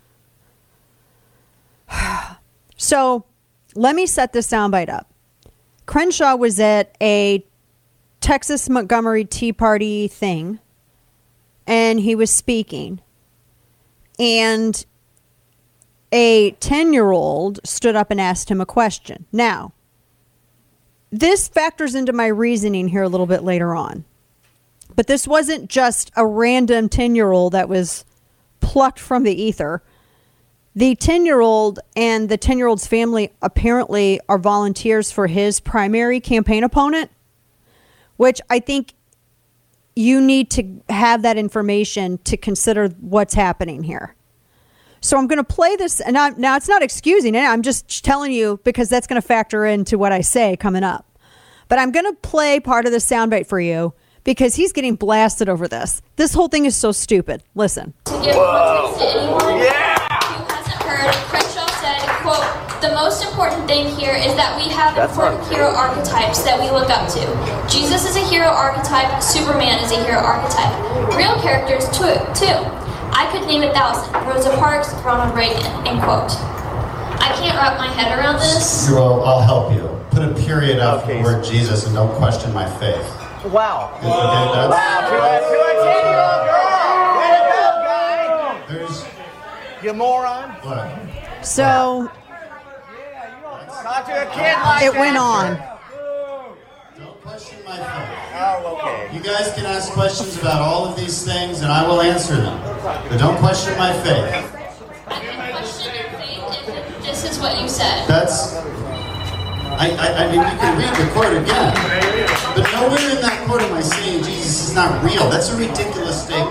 So let me set this soundbite up. Crenshaw was at a Texas Montgomery Tea Party thing, and he was speaking, and a 10-year-old stood up and asked him a question. Now, this factors into my reasoning here a little bit later on, but this wasn't just a random 10-year-old that was plucked from the ether. The 10-year-old and the 10-year-old's family apparently are volunteers for his primary campaign opponent, which I think you need to have that information to consider what's happening here. So I'm going to play this. And now it's not excusing it. I'm just telling you because that's going to factor into what I say coming up. But I'm going to play part of the soundbite for you because he's getting blasted over this. This whole thing is so stupid. Listen. To give context to anyone who hasn't heard, Crenshaw said, quote, "The most important thing here is that we have important hero archetypes that we look up to. Jesus is a hero archetype. Superman is a hero archetype. Real characters, too. I could name 1,000. Rosa Parks, Ronald Reagan," end quote. I can't wrap my head around this. Well, I'll help you. Put a period after the word Jesus and don't question my faith. Wow. Okay, wow. To a 10-year-old girl. Way to go, guy. There's... You moron. What? So... Talk to a kid like it went on. Don't question my faith. Oh, okay. You guys can ask questions about all of these things and I will answer them. But don't question my faith. I can question your faith if this is what you said. That's... I mean, you can read the quote again. But nowhere in that quote am I saying Jesus is not real. That's a ridiculous statement.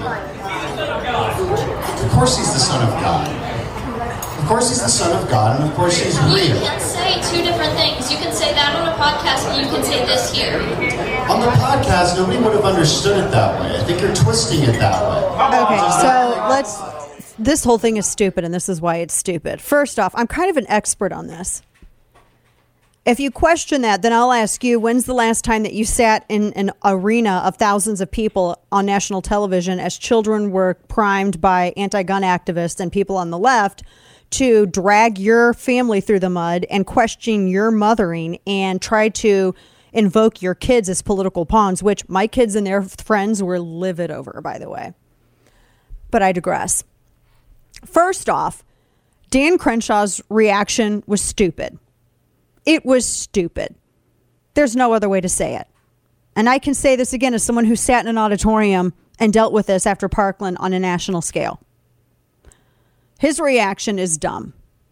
Of course he's the Son of God. Of course he's the Son of God, and of course he's real. You can say two different things. You can say that on a podcast, and you can say this here. On the podcast, nobody would have understood it that way. I think you're twisting it that way. Okay, so this whole thing is stupid, and this is why it's stupid. First off, I'm kind of an expert on this. If you question that, then I'll ask you, when's the last time that you sat in an arena of thousands of people on national television as children were primed by anti-gun activists and people on the left to drag your family through the mud and question your mothering and try to invoke your kids as political pawns, which my kids and their friends were livid over, by the way. But I digress. First off, Dan Crenshaw's reaction was stupid. It was stupid. There's no other way to say it. And I can say this again as someone who sat in an auditorium and dealt with this after Parkland on a national scale. His reaction is dumb.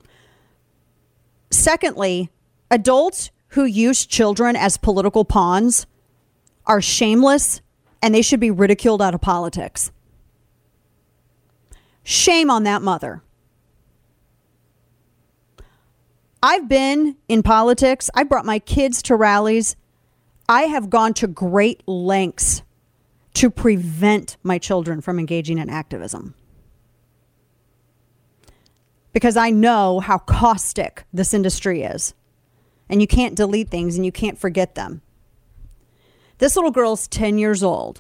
Secondly, adults who use children as political pawns are shameless and they should be ridiculed out of politics. Shame on that mother. I've been in politics. I brought my kids to rallies. I have gone to great lengths to prevent my children from engaging in activism. Because I know how caustic this industry is. And you can't delete things and you can't forget them. This little girl's 10 years old.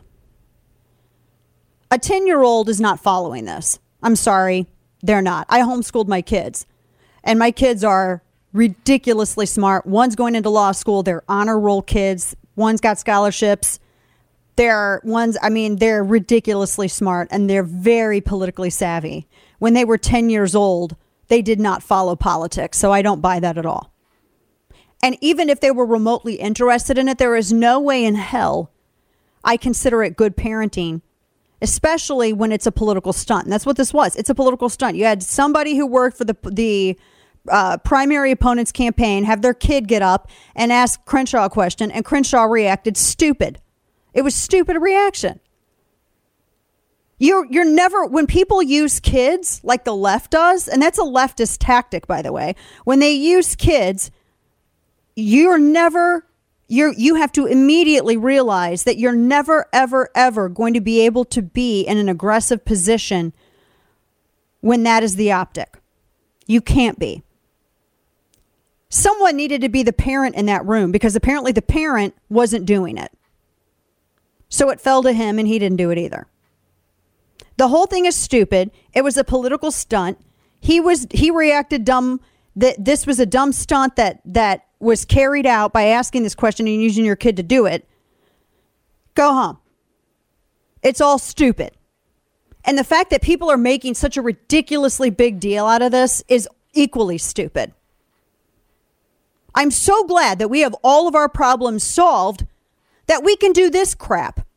A 10-year-old is not following this. I'm sorry, they're not. I homeschooled my kids. And my kids are ridiculously smart. One's going into law school. They're honor roll kids. One's got scholarships. They're ridiculously smart and they're very politically savvy. When they were 10 years old, they did not follow politics. So I don't buy that at all. And even if they were remotely interested in it, there is no way in hell I consider it good parenting, especially when it's a political stunt. And that's what this was. It's a political stunt. You had somebody who worked for the primary opponent's campaign have their kid get up and ask Crenshaw a question, and Crenshaw reacted stupid. It was stupid reaction. You're never, when people use kids like the left does, and that's a leftist tactic, by the way, when they use kids, you have to immediately realize that you're never, ever, ever going to be able to be in an aggressive position when that is the optic. You can't be. Someone needed to be the parent in that room because apparently the parent wasn't doing it. So it fell to him and he didn't do it either. The whole thing is stupid. It was a political stunt. He reacted dumb. This was a dumb stunt that was carried out by asking this question and using your kid to do it. Go home. It's all stupid. And the fact that people are making such a ridiculously big deal out of this is equally stupid. I'm so glad that we have all of our problems solved that we can do this crap.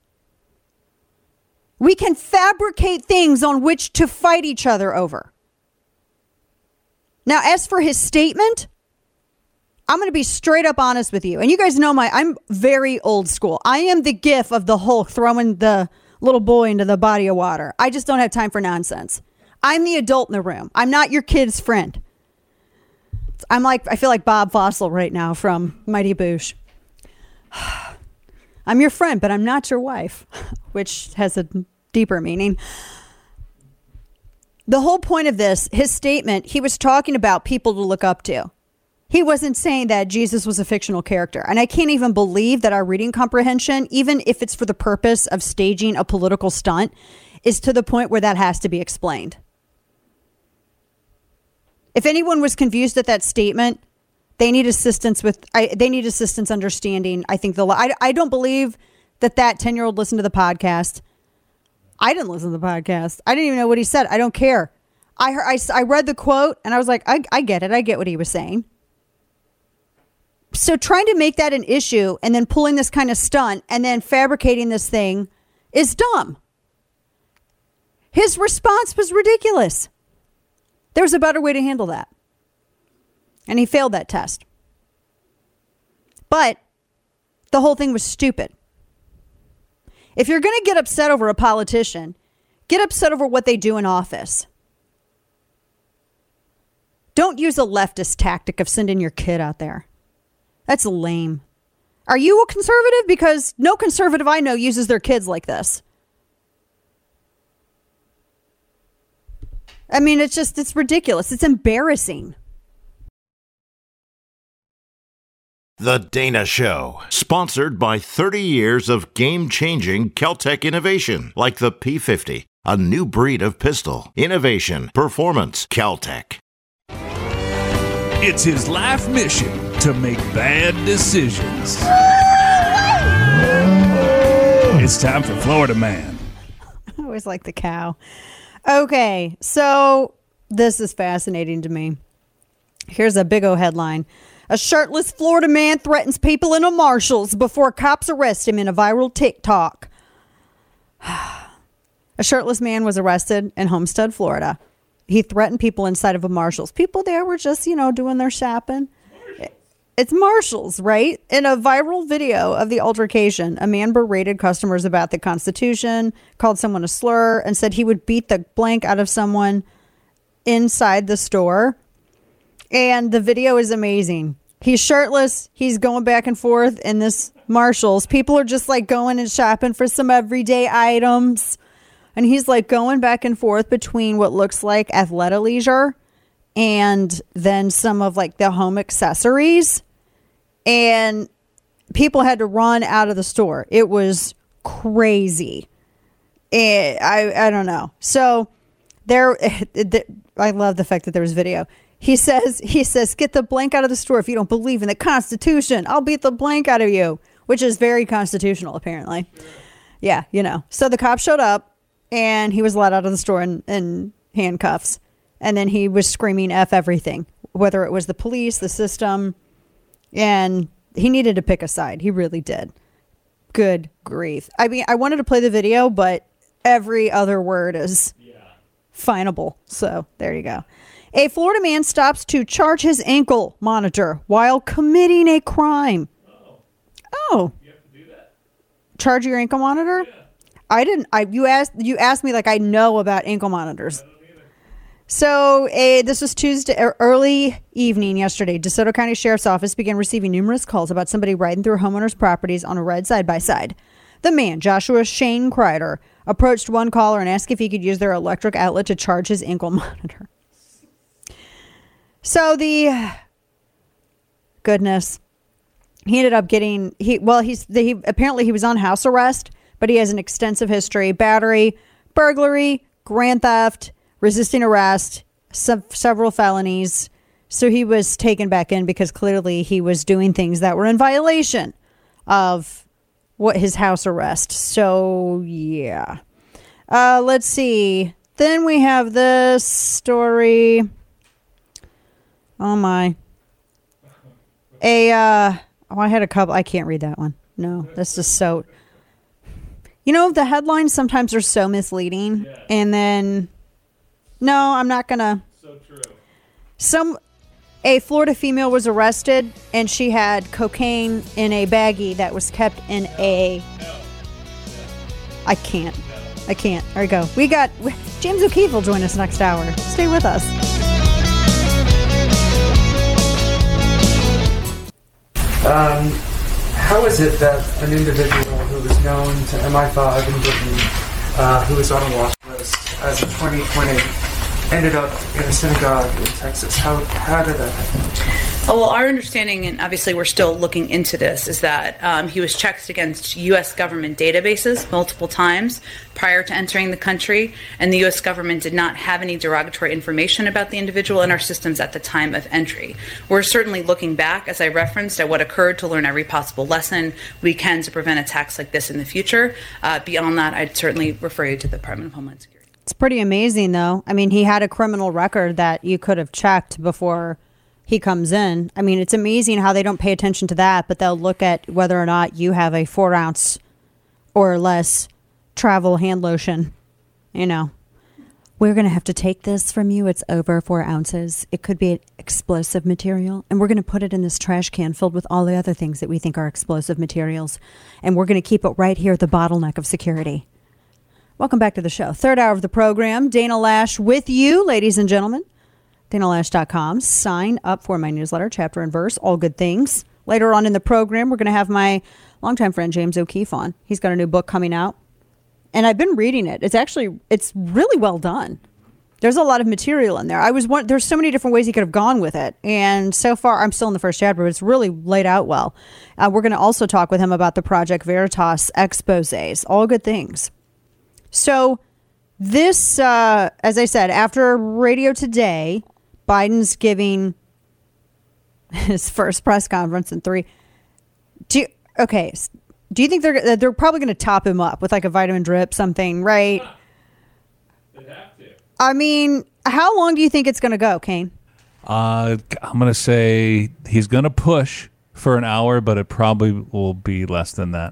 We can fabricate things on which to fight each other over. Now, as for his statement, I'm going to be straight up honest with you. And you guys know I'm very old school. I am the gif of the Hulk throwing the little boy into the body of water. I just don't have time for nonsense. I'm the adult in the room. I'm not your kid's friend. I feel like Bob Fossil right now from Mighty Boosh. I'm your friend, but I'm not your wife, which has a deeper meaning. The whole point of this, his statement, he was talking about people to look up to. He wasn't saying that Jesus was a fictional character. And I can't even believe that our reading comprehension, even if it's for the purpose of staging a political stunt, is to the point where that has to be explained. If anyone was confused at that statement, they need assistance understanding. I think I don't believe that 10-year-old listened to the podcast. I didn't listen to the podcast. I didn't even know what he said. I don't care. I read the quote and I was like, I get it. I get what he was saying. So trying to make that an issue and then pulling this kind of stunt and then fabricating this thing is dumb. His response was ridiculous. There's a better way to handle that. And he failed that test. But the whole thing was stupid. If you're going to get upset over a politician, get upset over what they do in office. Don't use a leftist tactic of sending your kid out there. That's lame. Are you a conservative? Because no conservative I know uses their kids like this. I mean, it's ridiculous. It's embarrassing. The Dana Show, sponsored by 30 years of game-changing Kel-Tec innovation, like the P50, a new breed of pistol. Innovation, performance, Kel-Tec. It's his life mission to make bad decisions. It's time for Florida Man. I always like the cow. Okay, so this is fascinating to me. Here's a big O headline. A shirtless Florida man threatens people in a Marshall's before cops arrest him in a viral TikTok. A shirtless man was arrested in Homestead, Florida. He threatened people inside of a Marshall's. People there were just, doing their shopping. It's Marshalls, right? In a viral video of the altercation, a man berated customers about the Constitution, called someone a slur, and said he would beat the blank out of someone inside the store. And the video is amazing. He's shirtless. He's going back and forth in this Marshalls. People are just like going and shopping for some everyday items. And he's like going back and forth between what looks like athleisure and then some of like the home accessories. And people had to run out of the store. It was crazy. I don't know. So I love the fact that there was video. He says, get the blank out of the store if you don't believe in the Constitution. I'll beat the blank out of you, which is very constitutional, apparently. Yeah, So the cop showed up, and he was let out of the store in handcuffs. And then he was screaming F everything, whether it was the police, the system. And he needed to pick a side. He really did. Good grief. I mean, I wanted to play the video, but every other word is finable. So there you go. A Florida man stops to charge his ankle monitor while committing a crime. Oh. You have to do that. Charge your ankle monitor? Yeah. I didn't. You asked me like I know about ankle monitors. So this was Tuesday, early evening yesterday. DeSoto County Sheriff's Office began receiving numerous calls about somebody riding through homeowners' properties on a red side-by-side. The man, Joshua Shane Kreider, approached one caller and asked if he could use their electric outlet to charge his ankle monitor. So goodness, he ended up getting, apparently he was on house arrest, but he has an extensive history: battery, burglary, grand theft, resisting arrest, several felonies. So he was taken back in because clearly he was doing things that were in violation of his house arrest. So yeah. Let's see. Then we have this story. Oh my. I had a couple. I can't read that one. No, that's just so. The headlines sometimes are so misleading, and then. No, I'm not gonna. So true. A Florida female was arrested, and she had cocaine in a baggie that was kept in a. I can't. There we go. We got James O'Keefe will join us next hour. Stay with us. How is it that an individual who was known to MI5 in Britain, who was on a watch list as of 2020, ended up in a synagogue in Texas? How did that happen? Oh, well, our understanding, and obviously we're still looking into this, is that he was checked against U.S. government databases multiple times prior to entering the country, and the U.S. government did not have any derogatory information about the individual in our systems at the time of entry. We're certainly looking back, as I referenced, at what occurred to learn every possible lesson we can to prevent attacks like this in the future. Beyond that, I'd certainly refer you to the Department of Homeland Security. It's pretty amazing, though. I mean, he had a criminal record that you could have checked before he comes in. I mean, it's amazing how they don't pay attention to that, but they'll look at whether or not you have a 4 ounce or less travel hand lotion. We're going to have to take this from you. It's over 4 ounces. It could be explosive material. And we're going to put it in this trash can filled with all the other things that we think are explosive materials. And we're going to keep it right here at the bottleneck of security. Welcome back to the show. Third hour of the program. Dana Loesch with you, ladies and gentlemen. DanaLoesch.com. Sign up for my newsletter, chapter and verse, all good things. Later on in the program, we're going to have my longtime friend James O'Keefe on. He's got a new book coming out, and I've been reading it. It's really well done. There's a lot of material in there. There's so many different ways he could have gone with it, and so far I'm still in the first chapter, but it's really laid out well. We're going to also talk with him about the Project Veritas exposés, all good things. So this, as I said, after Radio Today, Biden's giving his first press conference in 3. Do you think they're probably going to top him up with like a vitamin drip, something, right? They have to. I mean, how long do you think it's going to go, Kane? I'm going to say he's going to push for an hour, but it probably will be less than that.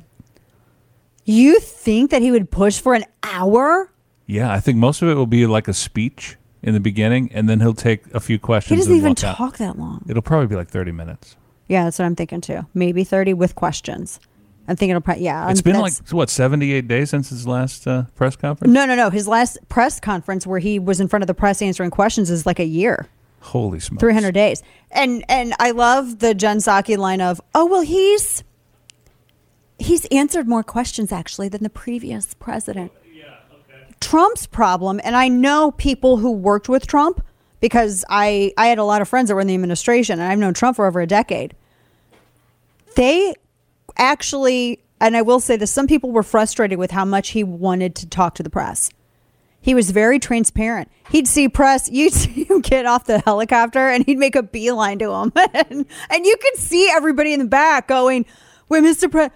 You think that he would push for an hour? Yeah, I think most of it will be like a speech in the beginning, and then he'll take a few questions. He doesn't even talk that long. It'll probably be like 30 minutes. Yeah, that's what I'm thinking too. Maybe 30 with questions. I'm thinking it'll probably, yeah. It's been like, what, 78 days since his last press conference? No. His last press conference where he was in front of the press answering questions is like a year. Holy smokes. 300 days. And I love the Jen Psaki line of, oh, well, he's answered more questions actually than the previous president. Trump's problem, and I know people who worked with Trump because I had a lot of friends that were in the administration, and I've known Trump for over a decade. They actually, and I will say this, some people were frustrated with how much he wanted to talk to the press. He was very transparent. He'd see press, you'd see him get off the helicopter, and he'd make a beeline to him. and you could see everybody in the back going, wait, Mr. President.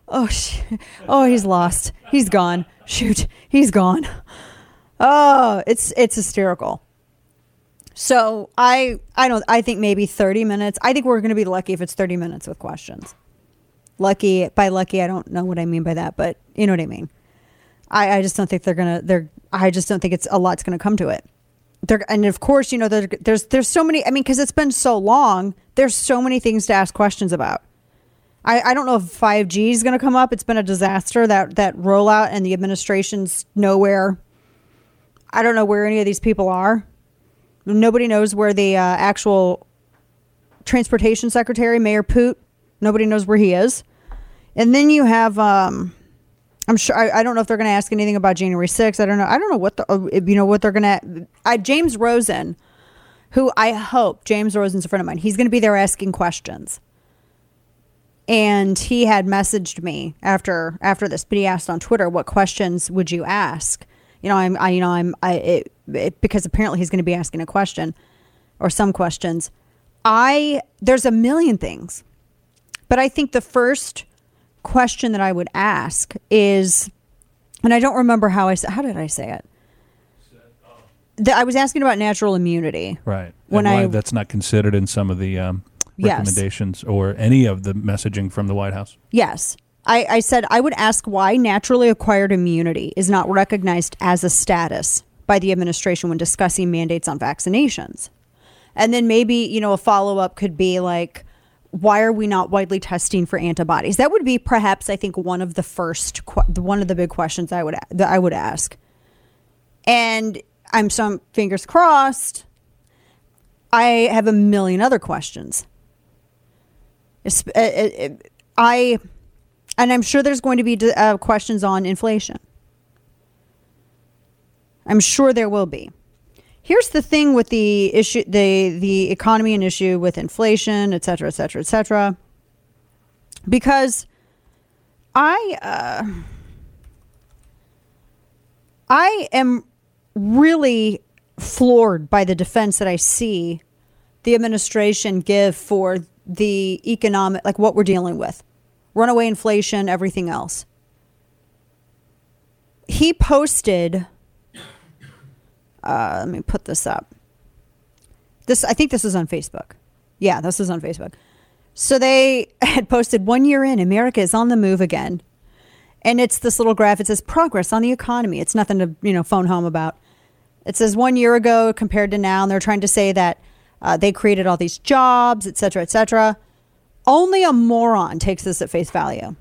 Oh, he's lost. He's gone. Shoot, he's gone. Oh, it's hysterical. So I think maybe 30 minutes. I think we're going to be lucky if it's 30 minutes with questions. Lucky, by lucky, I don't know what I mean by that, but you know what I mean. I just don't think I just don't think it's a lot's going to come to it. And of course, there's so many, because it's been so long, there's so many things to ask questions about. I don't know if 5G is going to come up. It's been a disaster, that rollout, and the administration's nowhere. I don't know where any of these people are. Nobody knows where the actual transportation secretary, Mayor Poot, nobody knows where he is. And then you have, I'm sure, I don't know if they're going to ask anything about January 6th. I don't know what they're going to, James Rosen, who I hope, James Rosen's a friend of mine. He's going to be there asking questions. And he had messaged me after this, but he asked on Twitter, "What questions would you ask?" Because apparently he's going to be asking a question or some questions. There's a million things, but I think the first question that I would ask is, and I don't remember how did I say it? I was asking about natural immunity, right? And why that's not considered in some of the recommendations or any of the messaging from the White House? Yes. I said I would ask why naturally acquired immunity is not recognized as a status by the administration when discussing mandates on vaccinations. And then maybe, a follow-up could be like, why are we not widely testing for antibodies? That would be perhaps, I think, one of the big questions that I would ask. And I'm some fingers crossed. I have a million other questions. And I'm sure there's going to be questions on inflation. I'm sure there will be. Here's the thing with the issue, the economy and issue with inflation, et cetera, et cetera, et cetera. Because I am really floored by the defense that I see the administration give for the economic, like what we're dealing with. Runaway inflation, everything else. He posted, let me put this up. I think this was on Facebook. Yeah, this was on Facebook. So they had posted 1 year in, America is on the move again. And it's this little graph. It says progress on the economy. It's nothing to, phone home about. It says 1 year ago compared to now. And they're trying to say that they created all these jobs, et cetera, et cetera. Only a moron takes this at face value.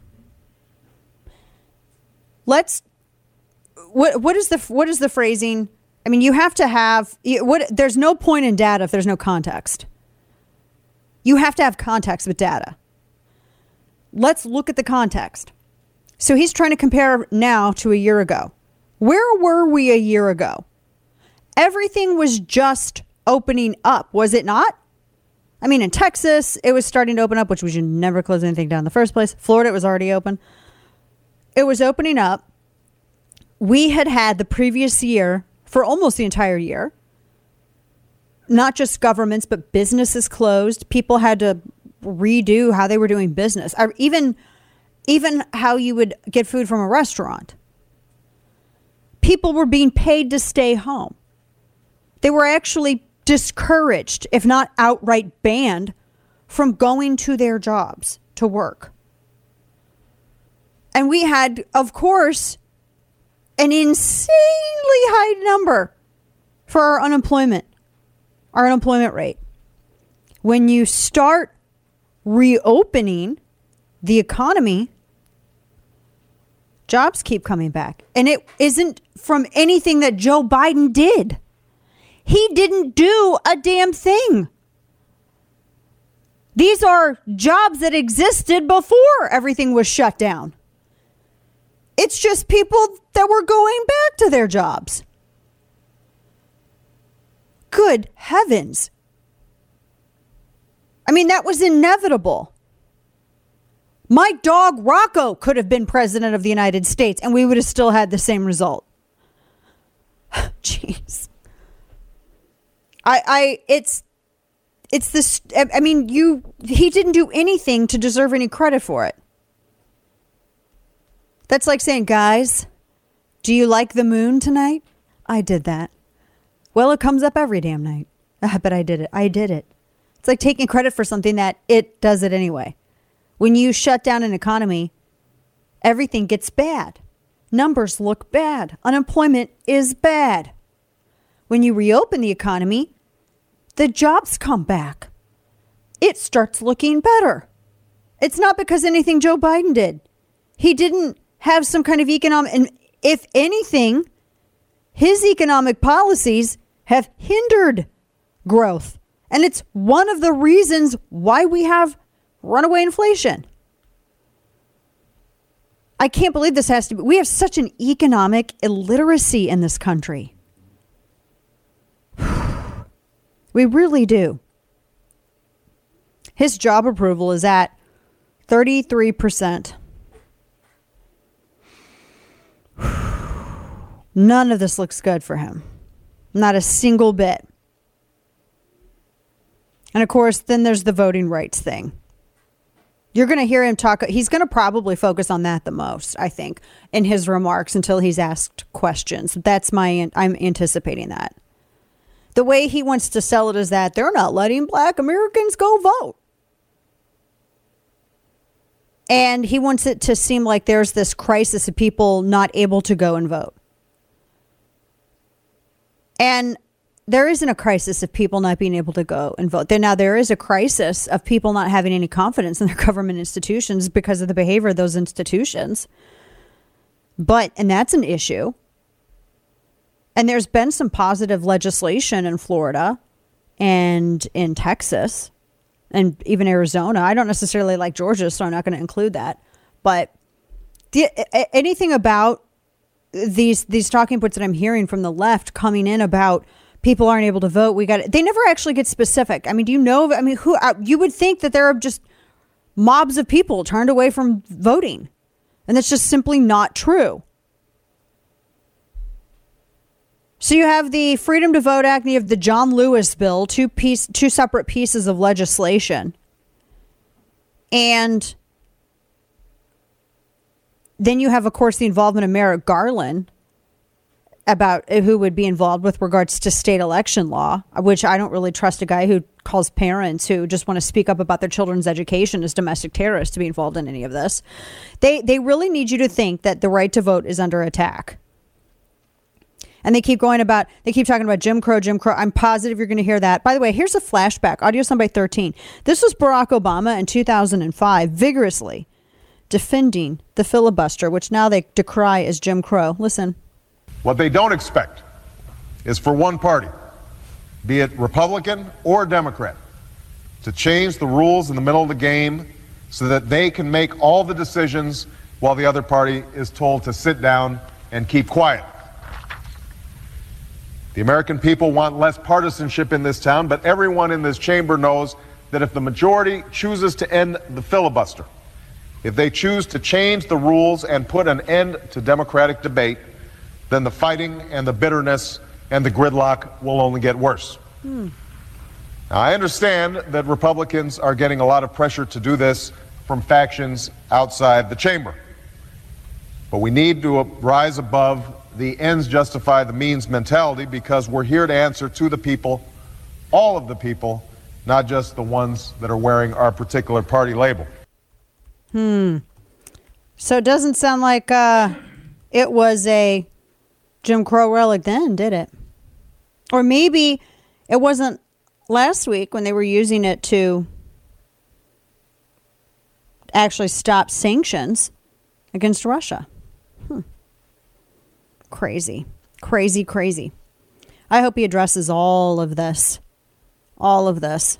What is the phrasing? You have to have there's no point in data if there's no context. You have to have context with data. Let's look at the context. So he's trying to compare now to a year ago. Where were we a year ago? Everything was just opening up, was it not? In Texas, it was starting to open up, which we should never close anything down in the first place. Florida, it was already open. It was opening up. We had the previous year, for almost the entire year, not just governments, but businesses closed. People had to redo how they were doing business. Even how you would get food from a restaurant. People were being paid to stay home. They were actually discouraged, if not outright banned, from going to their jobs to work. And we had, of course, an insanely high number for our unemployment rate. When you start reopening the economy, jobs keep coming back. And it isn't from anything that Joe Biden did. He didn't do a damn thing. These are jobs that existed before everything was shut down. It's just people that were going back to their jobs. Good heavens. I mean, that was inevitable. My dog Rocco could have been president of the United States and we would have still had the same result. Jeez. It's this, I mean, he didn't do anything to deserve any credit for it. That's like saying, guys, do you like the moon tonight? I did that. Well, it comes up every damn night. But I did it. It's like taking credit for something that it does it anyway. When you shut down an economy, everything gets bad. Numbers look bad. Unemployment is bad. When you reopen the economy, the jobs come back. It starts looking better. It's not because anything Joe Biden did. He didn't have some kind of economic, and if anything, his economic policies have hindered growth. And it's one of the reasons why we have runaway inflation. I can't believe this has to be. We have such an economic illiteracy in this country. We really do. His job approval is at 33%. None of this looks good for him. Not a single bit. And of course, then there's the voting rights thing. You're going to hear him talk. He's going to probably focus on that the most, I think, in his remarks until he's asked questions. I'm anticipating that. The way he wants to sell it is that they're not letting Black Americans go vote. And he wants it to seem like there's this crisis of people not able to go and vote. And there isn't a crisis of people not being able to go and vote. Now, there is a crisis of people not having any confidence in their government institutions because of the behavior of those institutions. And that's an issue. And there's been some positive legislation in Florida and in Texas and even Arizona. I don't necessarily like Georgia, so I'm not going to include that. But anything about these talking points that I'm hearing from the left coming in about people aren't able to vote, they never actually get specific. I mean, do you know? I mean, you would think that there are just mobs of people turned away from voting, and that's just simply not true. So you have the Freedom to Vote Act and you have the John Lewis bill, two separate pieces of legislation. And then you have, of course, the involvement of Merrick Garland about who would be involved with regards to state election law, which I don't really trust a guy who calls parents who just want to speak up about their children's education as domestic terrorists to be involved in any of this. They really need you to think that the right to vote is under attack. And they keep talking about Jim Crow. I'm positive you're going to hear that. By the way, here's a flashback. Audio soundbite 13. This was Barack Obama in 2005 vigorously defending the filibuster, which now they decry as Jim Crow. Listen. What they don't expect is for one party, be it Republican or Democrat, to change the rules in the middle of the game so that they can make all the decisions while the other party is told to sit down and keep quiet. The American people want less partisanship in this town, but everyone in this chamber knows that if the majority chooses to end the filibuster, if they choose to change the rules and put an end to democratic debate, then the fighting and the bitterness and the gridlock will only get worse. Now, I understand that Republicans are getting a lot of pressure to do this from factions outside the chamber. But we need to rise above the ends justify the means mentality, because we're here to answer to the people, all of the people, not just the ones that are wearing our particular party label. So it doesn't sound like it was a Jim Crow relic then, did it? Or maybe it wasn't last week when they were using it to actually stop sanctions against Russia. Crazy. Crazy, crazy. I hope he addresses all of this. All of this.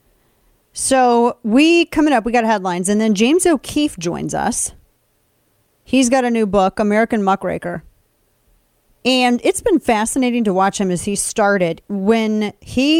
So coming up, we got headlines. And then James O'Keefe joins us. He's got a new book, American Muckraker. And it's been fascinating to watch him as he started when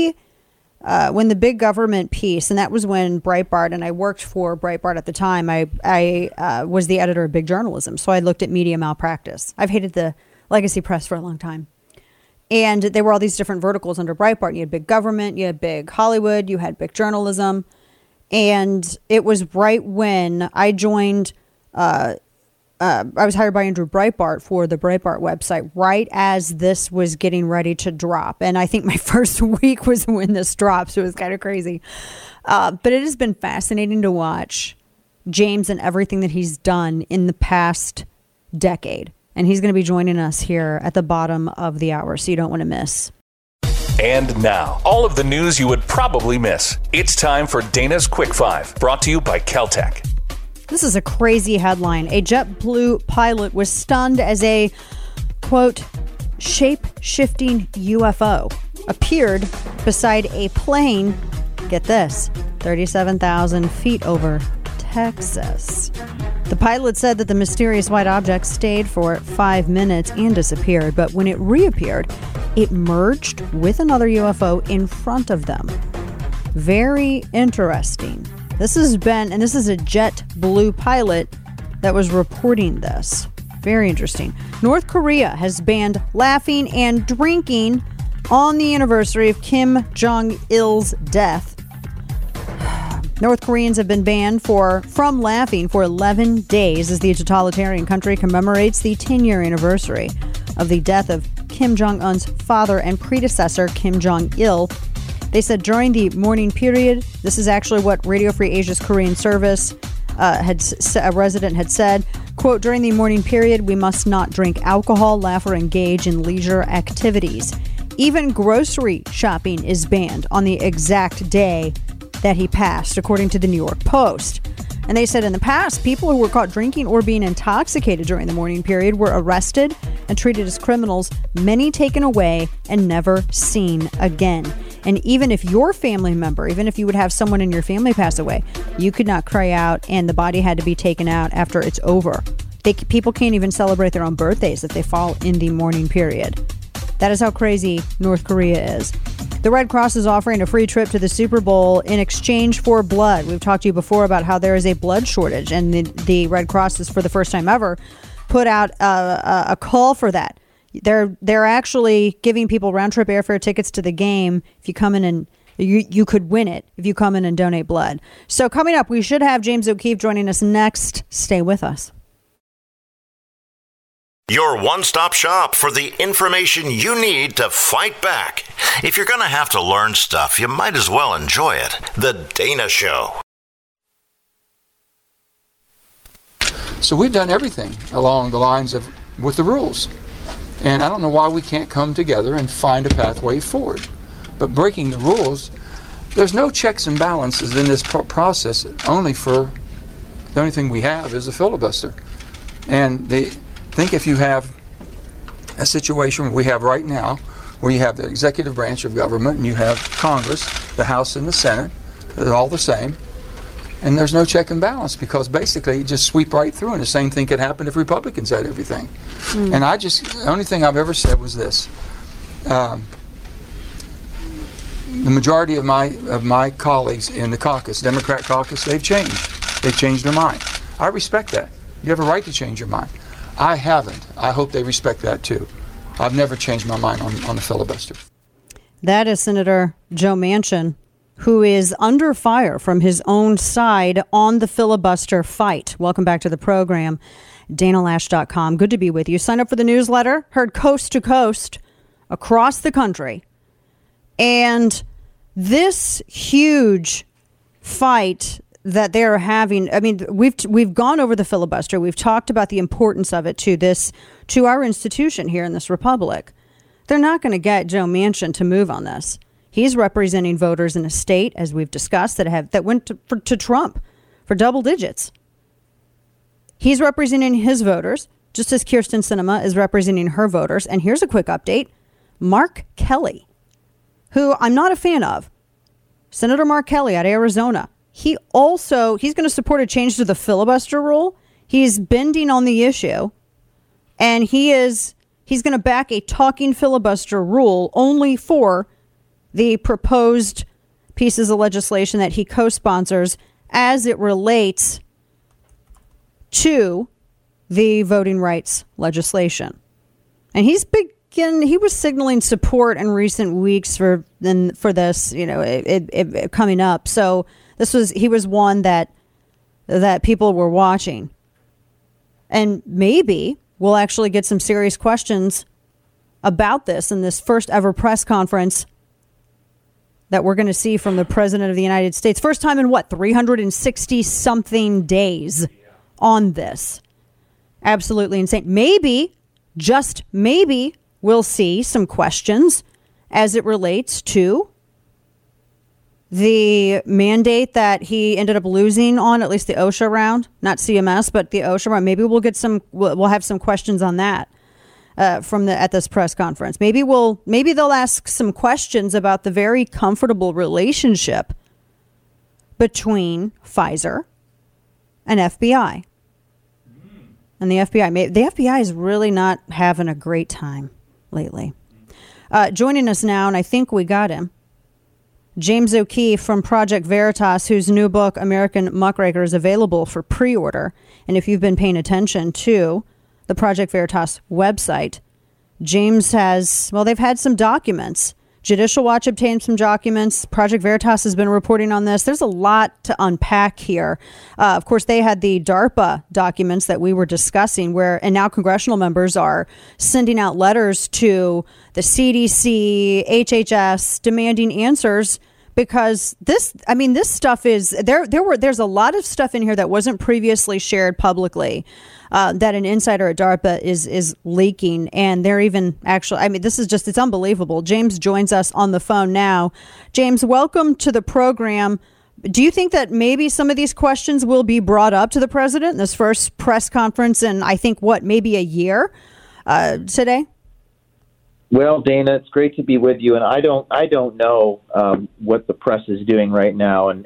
the big government piece, and that was when Breitbart, and I worked for Breitbart at the time. I was the editor of Big Journalism, so I looked at media malpractice. I've hated the legacy press for a long time. And there were all these different verticals under Breitbart. You had big government, you had big Hollywood, you had big journalism. And it was right when I joined, I was hired by Andrew Breitbart for the Breitbart website right as this was getting ready to drop. And I think my first week was when this dropped, so it was kind of crazy. But it has been fascinating to watch James and everything that he's done in the past decade. And he's going to be joining us here at the bottom of the hour, so you don't want to miss. And now, all of the news you would probably miss. It's time for Dana's Quick Five, brought to you by Caltech. This is a crazy headline. A JetBlue pilot was stunned as a, quote, shape-shifting UFO appeared beside a plane, get this, 37,000 feet over Texas. The pilot said that the mysterious white object stayed for 5 minutes and disappeared, but when it reappeared, it merged with another UFO in front of them. Very interesting. This is a JetBlue pilot that was reporting this. Very interesting. North Korea has banned laughing and drinking on the anniversary of Kim Jong-il's death. North Koreans have been banned from laughing for 11 days as the totalitarian country commemorates the 10-year anniversary of the death of Kim Jong-un's father and predecessor, Kim Jong-il. They said during the mourning period, this is actually what Radio Free Asia's Korean service a resident had said, quote, during the mourning period, we must not drink alcohol, laugh, or engage in leisure activities. Even grocery shopping is banned on the exact day that he passed, according to the New York Post. And they said in the past, people who were caught drinking or being intoxicated during the mourning period were arrested and treated as criminals, many taken away and never seen again. And even if your family member, even if you would have someone in your family pass away, you could not cry out and the body had to be taken out after it's over. People can't even celebrate their own birthdays if they fall in the mourning period. That is how crazy North Korea is. The Red Cross is offering a free trip to the Super Bowl in exchange for blood. We've talked to you before about how there is a blood shortage, and the Red Cross is, for the first time ever, put out a call for that. They're actually giving people round-trip airfare tickets to the game. If you come in and you could win it if you come in and donate blood. So coming up, we should have James O'Keefe joining us next. Stay with us. Your one-stop shop for the information you need to fight back. If you're going to have to learn stuff, you might as well enjoy it. The Dana Show. So we've done everything along the lines of with the rules. And I don't know why we can't come together and find a pathway forward. But breaking the rules, there's no checks and balances in this process. The only thing we have is a filibuster. And think if you have a situation we have right now, where you have the executive branch of government and you have Congress, the House and the Senate, they're all the same, and there's no check and balance because basically you just sweep right through, and the same thing could happen if Republicans had everything. And the only thing I've ever said was this: the majority of my colleagues in the caucus, Democrat caucus, they've changed their mind. I respect that. You have a right to change your mind. I haven't. I hope they respect that too. I've never changed my mind on the filibuster. That is Senator Joe Manchin, who is under fire from his own side on the filibuster fight. Welcome back to the program. DanaLash.com. Good to be with you. Sign up for the newsletter. Heard coast to coast across the country. And this huge fight that they're having, I mean, we've gone over the filibuster. We've talked about the importance of it to our institution here in this republic. They're not going to get Joe Manchin to move on this. He's representing voters in a state, as we've discussed, that went to Trump for double digits He's representing his voters, just as Kyrsten Sinema is representing her voters. And here's a quick update. Mark Kelly, who I'm not a fan of, Senator Mark Kelly out of Arizona, he's going to support a change to the filibuster rule. He's bending on the issue, and he's going to back a talking filibuster rule only for the proposed pieces of legislation that he co-sponsors as it relates to the voting rights legislation. And he was signaling support in recent weeks for this, it coming up. So he was one that people were watching. And maybe we'll actually get some serious questions about this in this first ever press conference that we're going to see from the President of the United States. First time in 360 something days on this. Absolutely insane. Maybe, just maybe, we'll see some questions as it relates to the mandate that he ended up losing on, at least the OSHA round, not CMS, but the OSHA round. Maybe we'll have some questions on that at this press conference. Maybe they'll ask some questions about the very comfortable relationship between Pfizer and FBI. And the FBI is really not having a great time lately. Joining us now, and I think we got him, James O'Keefe from Project Veritas, whose new book, American Muckraker, is available for pre-order. And if you've been paying attention to the Project Veritas website, James they've had some documents. Judicial Watch obtained some documents. Project Veritas has been reporting on this. There's a lot to unpack here. Of course, they had the DARPA documents that we were discussing, and now congressional members are sending out letters to the CDC, HHS, demanding answers, because this stuff is there's a lot of stuff in here that wasn't previously shared publicly, that an insider at DARPA is leaking, and they're even it's unbelievable. James joins us on the phone now. James, welcome to the program. Do you think that maybe some of these questions will be brought up to the president in this first press conference in, I think, maybe a year today? Well, Dana, it's great to be with you, and I don't know what the press is doing right now, and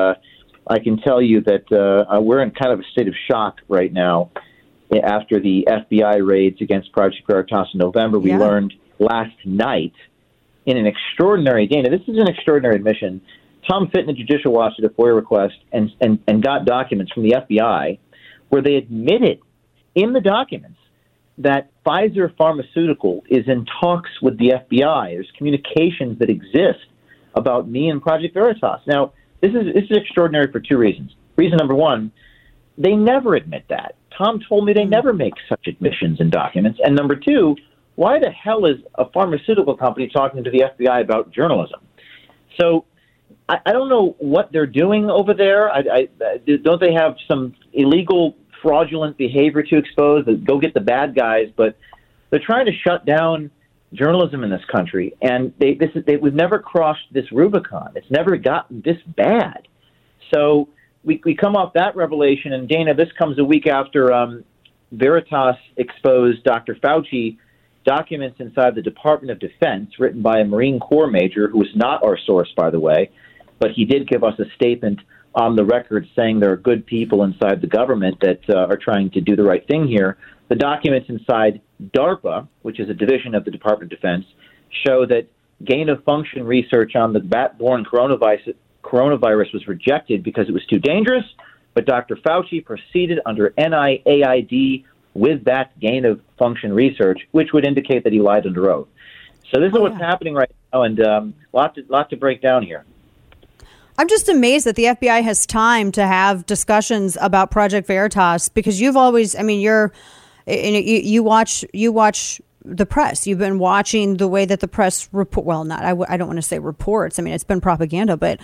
I can tell you that we're in kind of a state of shock right now after the FBI raids against Project Veritas in November. We learned last night in an extraordinary, Dana, this is an extraordinary admission. Tom Fitton at Judicial Watch did a FOIA request and got documents from the FBI where they admitted in the documents that Pfizer Pharmaceutical is in talks with the FBI. There's communications that exist about me and Project Veritas. Now, this is extraordinary for two reasons. Reason number one, they never admit that. Tom told me they never make such admissions in documents. And number two, why the hell is a pharmaceutical company talking to the FBI about journalism? So I don't know what they're doing over there. Don't they have some illegal, fraudulent behavior to expose? Go get the bad guys, but they're trying to shut down journalism in this country, and we've never crossed this Rubicon. It's never gotten this bad. So we come off that revelation, and Dana, this comes a week after Veritas exposed Dr. Fauci documents inside the Department of Defense written by a Marine Corps major, who is not our source, by the way, but he did give us a statement on the record saying there are good people inside the government that are trying to do the right thing here. The documents inside DARPA, which is a division of the Department of Defense, show that gain-of-function research on the bat-borne coronavirus was rejected because it was too dangerous, but Dr. Fauci proceeded under NIAID with that gain-of-function research, which would indicate that he lied under oath. So this is what's happening right now, and lot to break down here. I'm just amazed that the FBI has time to have discussions about Project Veritas, because you've always, you watch the press. You've been watching the way that the press report. Well, I don't want to say reports. It's been propaganda, but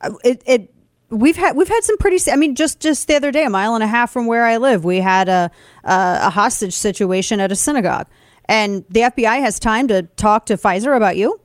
we've had some pretty. Just the other day, a mile and a half from where I live, we had a hostage situation at a synagogue, and the FBI has time to talk to Pfizer about you.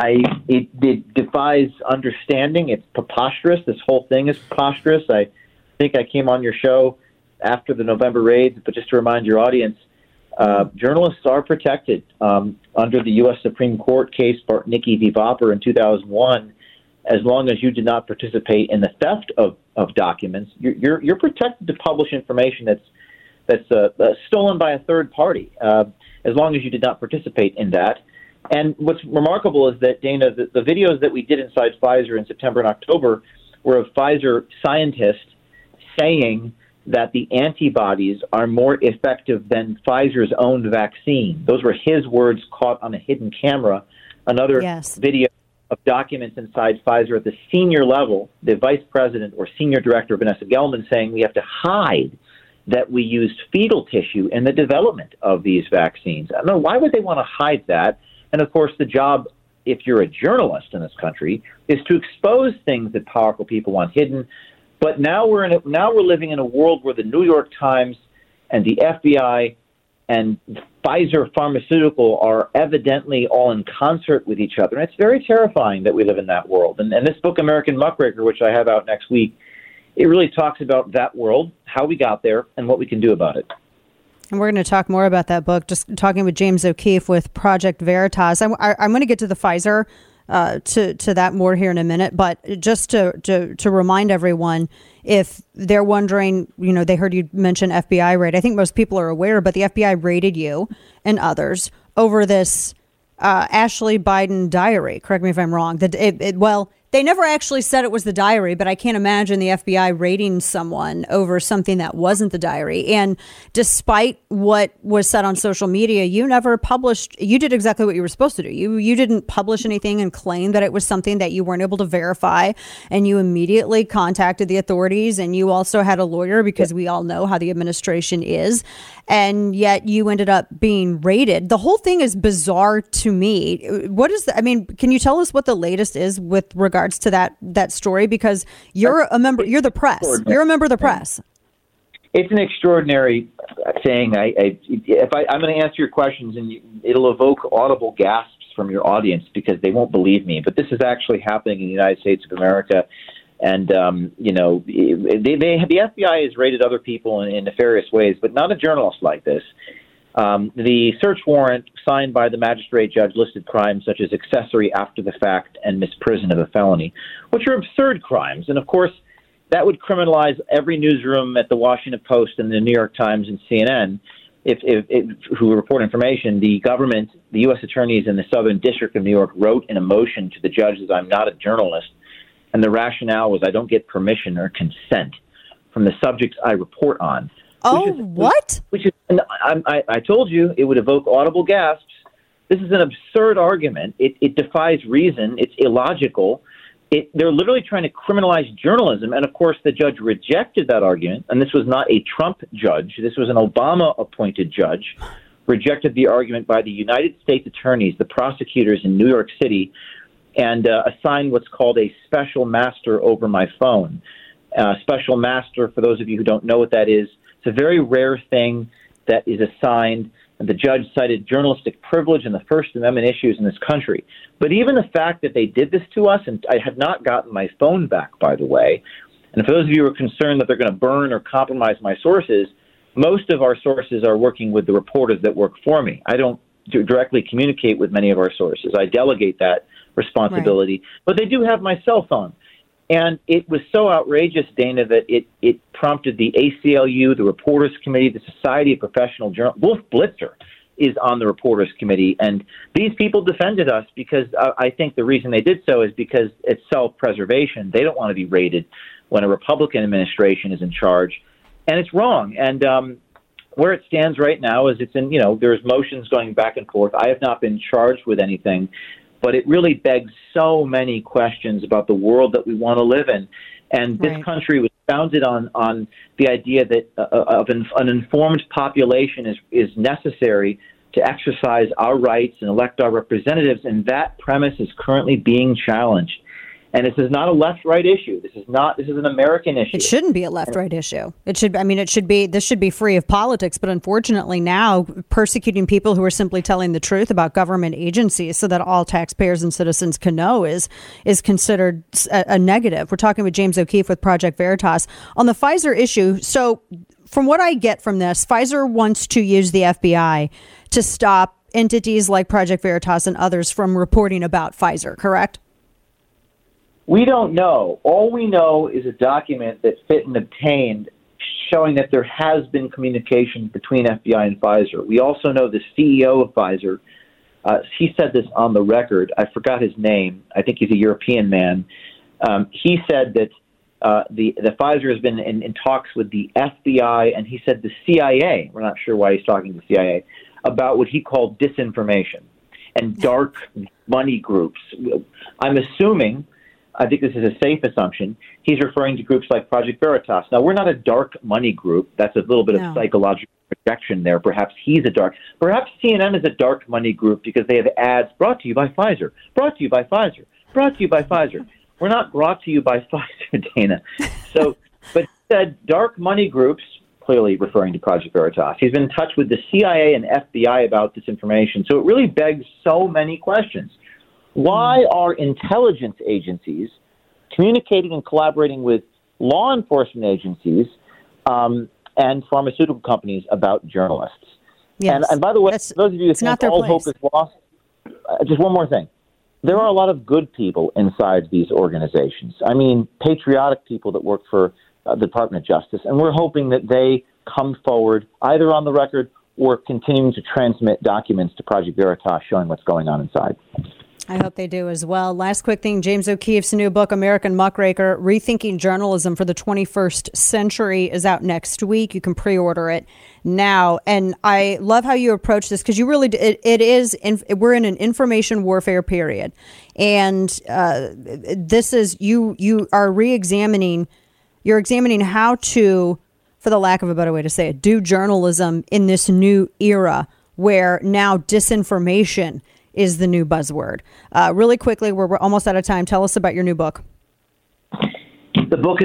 It defies understanding. It's preposterous. This whole thing is preposterous. think I came on your show after the November raids, but just to remind your audience, journalists are protected under the U.S. Supreme Court case Bartnicki v. Vopper in 2001. As long as you did not participate in the theft of documents, you're protected to publish information that's stolen by a third party, as long as you did not participate in that. And what's remarkable is that, Dana, the videos that we did inside Pfizer in September and October were of Pfizer scientists saying that the antibodies are more effective than Pfizer's own vaccine. Those were his words caught on a hidden camera. Another video of documents inside Pfizer at the senior level, the vice president or senior director, Vanessa Gelman, saying we have to hide that we used fetal tissue in the development of these vaccines. I don't know, why would they want to hide that? And, of course, the job, if you're a journalist in this country, is to expose things that powerful people want hidden. But now we're living in a world where the New York Times and the FBI and Pfizer Pharmaceutical are evidently all in concert with each other. And it's very terrifying that we live in that world. And this book, American Muckraker, which I have out next week, it really talks about that world, how we got there, and what we can do about it. And we're going to talk more about that book, just talking with James O'Keefe with Project Veritas. I'm going to get to the Pfizer to that more here in a minute, but just to remind everyone, if they're wondering, they heard you mention FBI raid. I think most people are aware, but the FBI raided you and others over this Ashley Biden diary. Correct me if I'm wrong. They never actually said it was the diary, but I can't imagine the FBI raiding someone over something that wasn't the diary. And despite what was said on social media, you never published. You did exactly what you were supposed to do. You didn't publish anything and claim that it was something that you weren't able to verify. And you immediately contacted the authorities. And you also had a lawyer, because we all know how the administration is. And yet you ended up being raided. The whole thing is bizarre to me. Can you tell us what the latest is with regards to that story? Because you're a member, you're the press. You're a member of the press. It's an extraordinary thing. I'm going to answer your questions, and it'll evoke audible gasps from your audience because they won't believe me. But this is actually happening in the United States of America. And, the FBI has raided other people in nefarious ways, but not a journalist like this. The search warrant signed by the magistrate judge listed crimes such as accessory after the fact and misprision of a felony, which are absurd crimes. And, of course, that would criminalize every newsroom at the Washington Post and the New York Times and CNN who report information. The government, the U.S. attorneys in the Southern District of New York wrote in a motion to the judge that I'm not a journalist. And the rationale was I don't get permission or consent from the subjects I report on. What? I told you it would evoke audible gasps. This is an absurd argument. It defies reason. It's illogical. They're literally trying to criminalize journalism. And, of course, the judge rejected that argument. And this was not a Trump judge. This was an Obama-appointed judge. Rejected the argument by the United States attorneys, the prosecutors in New York City, and assigned what's called a special master over my phone. Special master, for those of you who don't know what that is, it's a very rare thing that is assigned, and the judge cited journalistic privilege and the First Amendment issues in this country. But even the fact that they did this to us, and I have not gotten my phone back, by the way, and for those of you who are concerned that they're going to burn or compromise my sources, most of our sources are working with the reporters that work for me. I don't directly communicate with many of our sources. I delegate that responsibility. Right. But they do have my cell phone. And it was so outrageous, Dana, that it prompted the ACLU, the Reporters Committee, the Society of Professional Journalists. Wolf Blitzer is on the Reporters Committee. And these people defended us because I think the reason they did so is because it's self-preservation. They don't want to be raided when a Republican administration is in charge. And it's wrong. And where it stands right now is there's motions going back and forth. I have not been charged with anything. But it really begs so many questions about the world that we want to live in. And this country was founded on the idea that an informed population is necessary to exercise our rights and elect our representatives. And that premise is currently being challenged. And this is not a left-right issue. This is an American issue. It shouldn't be a left-right issue. This should be free of politics. But unfortunately now, persecuting people who are simply telling the truth about government agencies so that all taxpayers and citizens can know is considered a negative. We're talking with James O'Keefe with Project Veritas on the Pfizer issue. So from what I get from this, Pfizer wants to use the FBI to stop entities like Project Veritas and others from reporting about Pfizer, correct? We don't know. All we know is a document that Fitton obtained showing that there has been communication between FBI and Pfizer. We also know the CEO of Pfizer, he said this on the record. I forgot his name. I think he's a European man. He said that the Pfizer has been in talks with the FBI, and he said the CIA, we're not sure why he's talking to the CIA, about what he called disinformation and dark money groups. I'm assuming, I think this is a safe assumption, he's referring to groups like Project Veritas. Now, we're not a dark money group. That's a little bit of psychological projection there. Perhaps perhaps CNN is a dark money group because they have ads brought to you by Pfizer, brought to you by Pfizer, brought to you by Pfizer. We're not brought to you by Pfizer, Dana. So, but he said dark money groups, clearly referring to Project Veritas. He's been in touch with the CIA and FBI about this information. So it really begs so many questions. Why are intelligence agencies communicating and collaborating with law enforcement agencies and pharmaceutical companies about journalists? Yes. And by the way, those of you who think all hope is lost, just one more thing. There are a lot of good people inside these organizations. I mean, patriotic people that work for the Department of Justice, and we're hoping that they come forward either on the record or continuing to transmit documents to Project Veritas showing what's going on inside. I hope they do as well. Last quick thing, James O'Keefe's new book, American Muckraker, Rethinking Journalism for the 21st Century, is out next week. You can pre-order it now. And I love how you approach this because you really, we're in an information warfare period. And this is, you are you're examining how to, for the lack of a better way to say it, do journalism in this new era where now disinformation is the new buzzword. Really quickly, we're almost out of time. Tell us about your new book. The book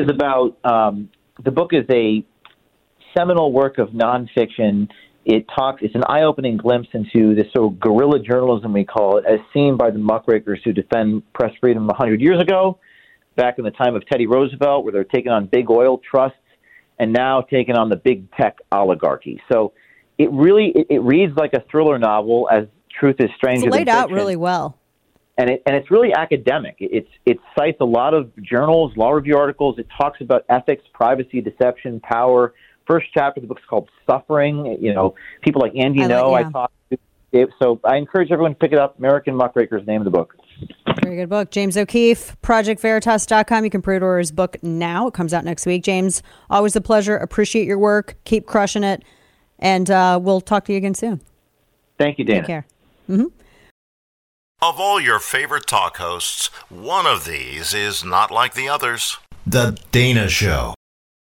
is a seminal work of nonfiction. It's an eye-opening glimpse into this sort of guerrilla journalism, we call it, as seen by the muckrakers who defend press freedom 100 years ago, back in the time of Teddy Roosevelt, where they're taking on big oil trusts, and now taking on the big tech oligarchy. So it reads like a thriller novel, as truth is stranger than fiction. It's laid out really well. And it's really academic. It cites a lot of journals, law review articles. It talks about ethics, privacy, deception, power. First chapter of the book is called Suffering. You know, people like Andy Ngo I talked to. So I encourage everyone to pick it up. American Muckraker is the name of the book. Very good book. James O'Keefe, ProjectVeritas.com. You can pre-order his book now. It comes out next week. James, always a pleasure. Appreciate your work. Keep crushing it. And we'll talk to you again soon. Thank you, Dana. Take care. Mm-hmm. Of all your favorite talk hosts, one of these is not like the others. The Dana Show.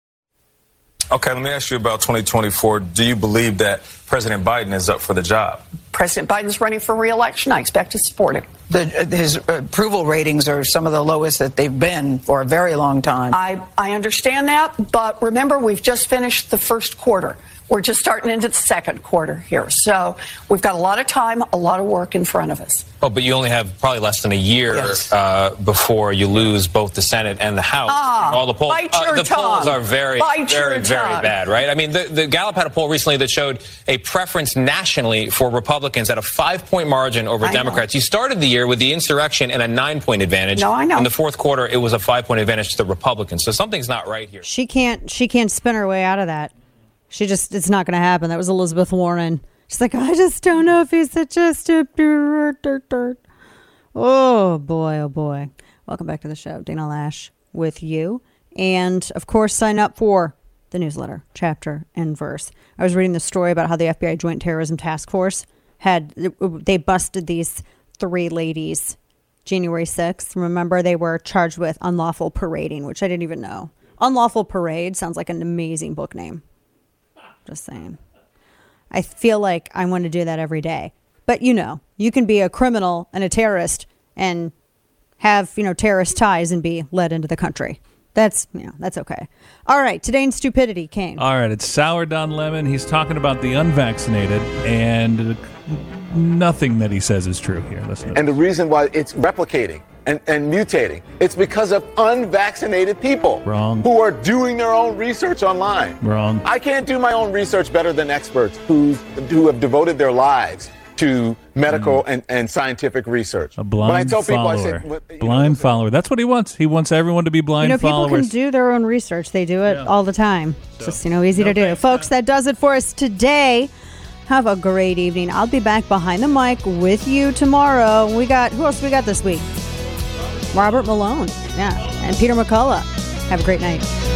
Okay, let me ask you about 2024. Do you believe that President Biden is up for the job? President Biden's running for re-election. I expect to support him. His approval ratings are some of the lowest that they've been for a very long time. I understand that, but remember, we've just finished the first quarter. We're just starting into the second quarter here. So we've got a lot of time, a lot of work in front of us. Oh, but you only have probably less than a year before you lose both the Senate and the House. All the polls, polls are very bad, right? I mean, the Gallup had a poll recently that showed a preference nationally for Republicans at a 5-point margin over Democrats. You started the year with the insurrection and a 9-point advantage. No, I know. In the fourth quarter, it was a 5-point advantage to the Republicans. So something's not right here. She can't spin her way out of that. It's not going to happen. That was Elizabeth Warren. She's like, I just don't know if he's suggested. Oh, boy. Welcome back to the show. Dana Lash with you. And, of course, sign up for the newsletter, Chapter and Verse. I was reading the story about how the FBI Joint Terrorism Task Force they busted these 3 ladies January 6th. Remember, they were charged with unlawful parading, which I didn't even know. Unlawful Parade sounds like an amazing book name. Just saying. I feel like I want to do that every day. But, you can be a criminal and a terrorist and have, terrorist ties and be let into the country. That's okay. All right, today in stupidity, Kane. All right, it's Sour Don Lemon. He's talking about the unvaccinated, and nothing that he says is true here. Listen. And the reason why it's replicating and mutating, it's because of unvaccinated people. Wrong. Who are doing their own research online. Wrong. I can't do my own research better than experts who have devoted their lives to medical and scientific research. A blind when I tell follower. People, I say, blind follower. That's what he wants. He wants everyone to be blind followers. People can do their own research. They do it all the time. So, just, easy to do. Folks, that does it for us today. Have a great evening. I'll be back behind the mic with you tomorrow. Who else we got this week? Robert Malone. Yeah. And Peter McCullough. Have a great night.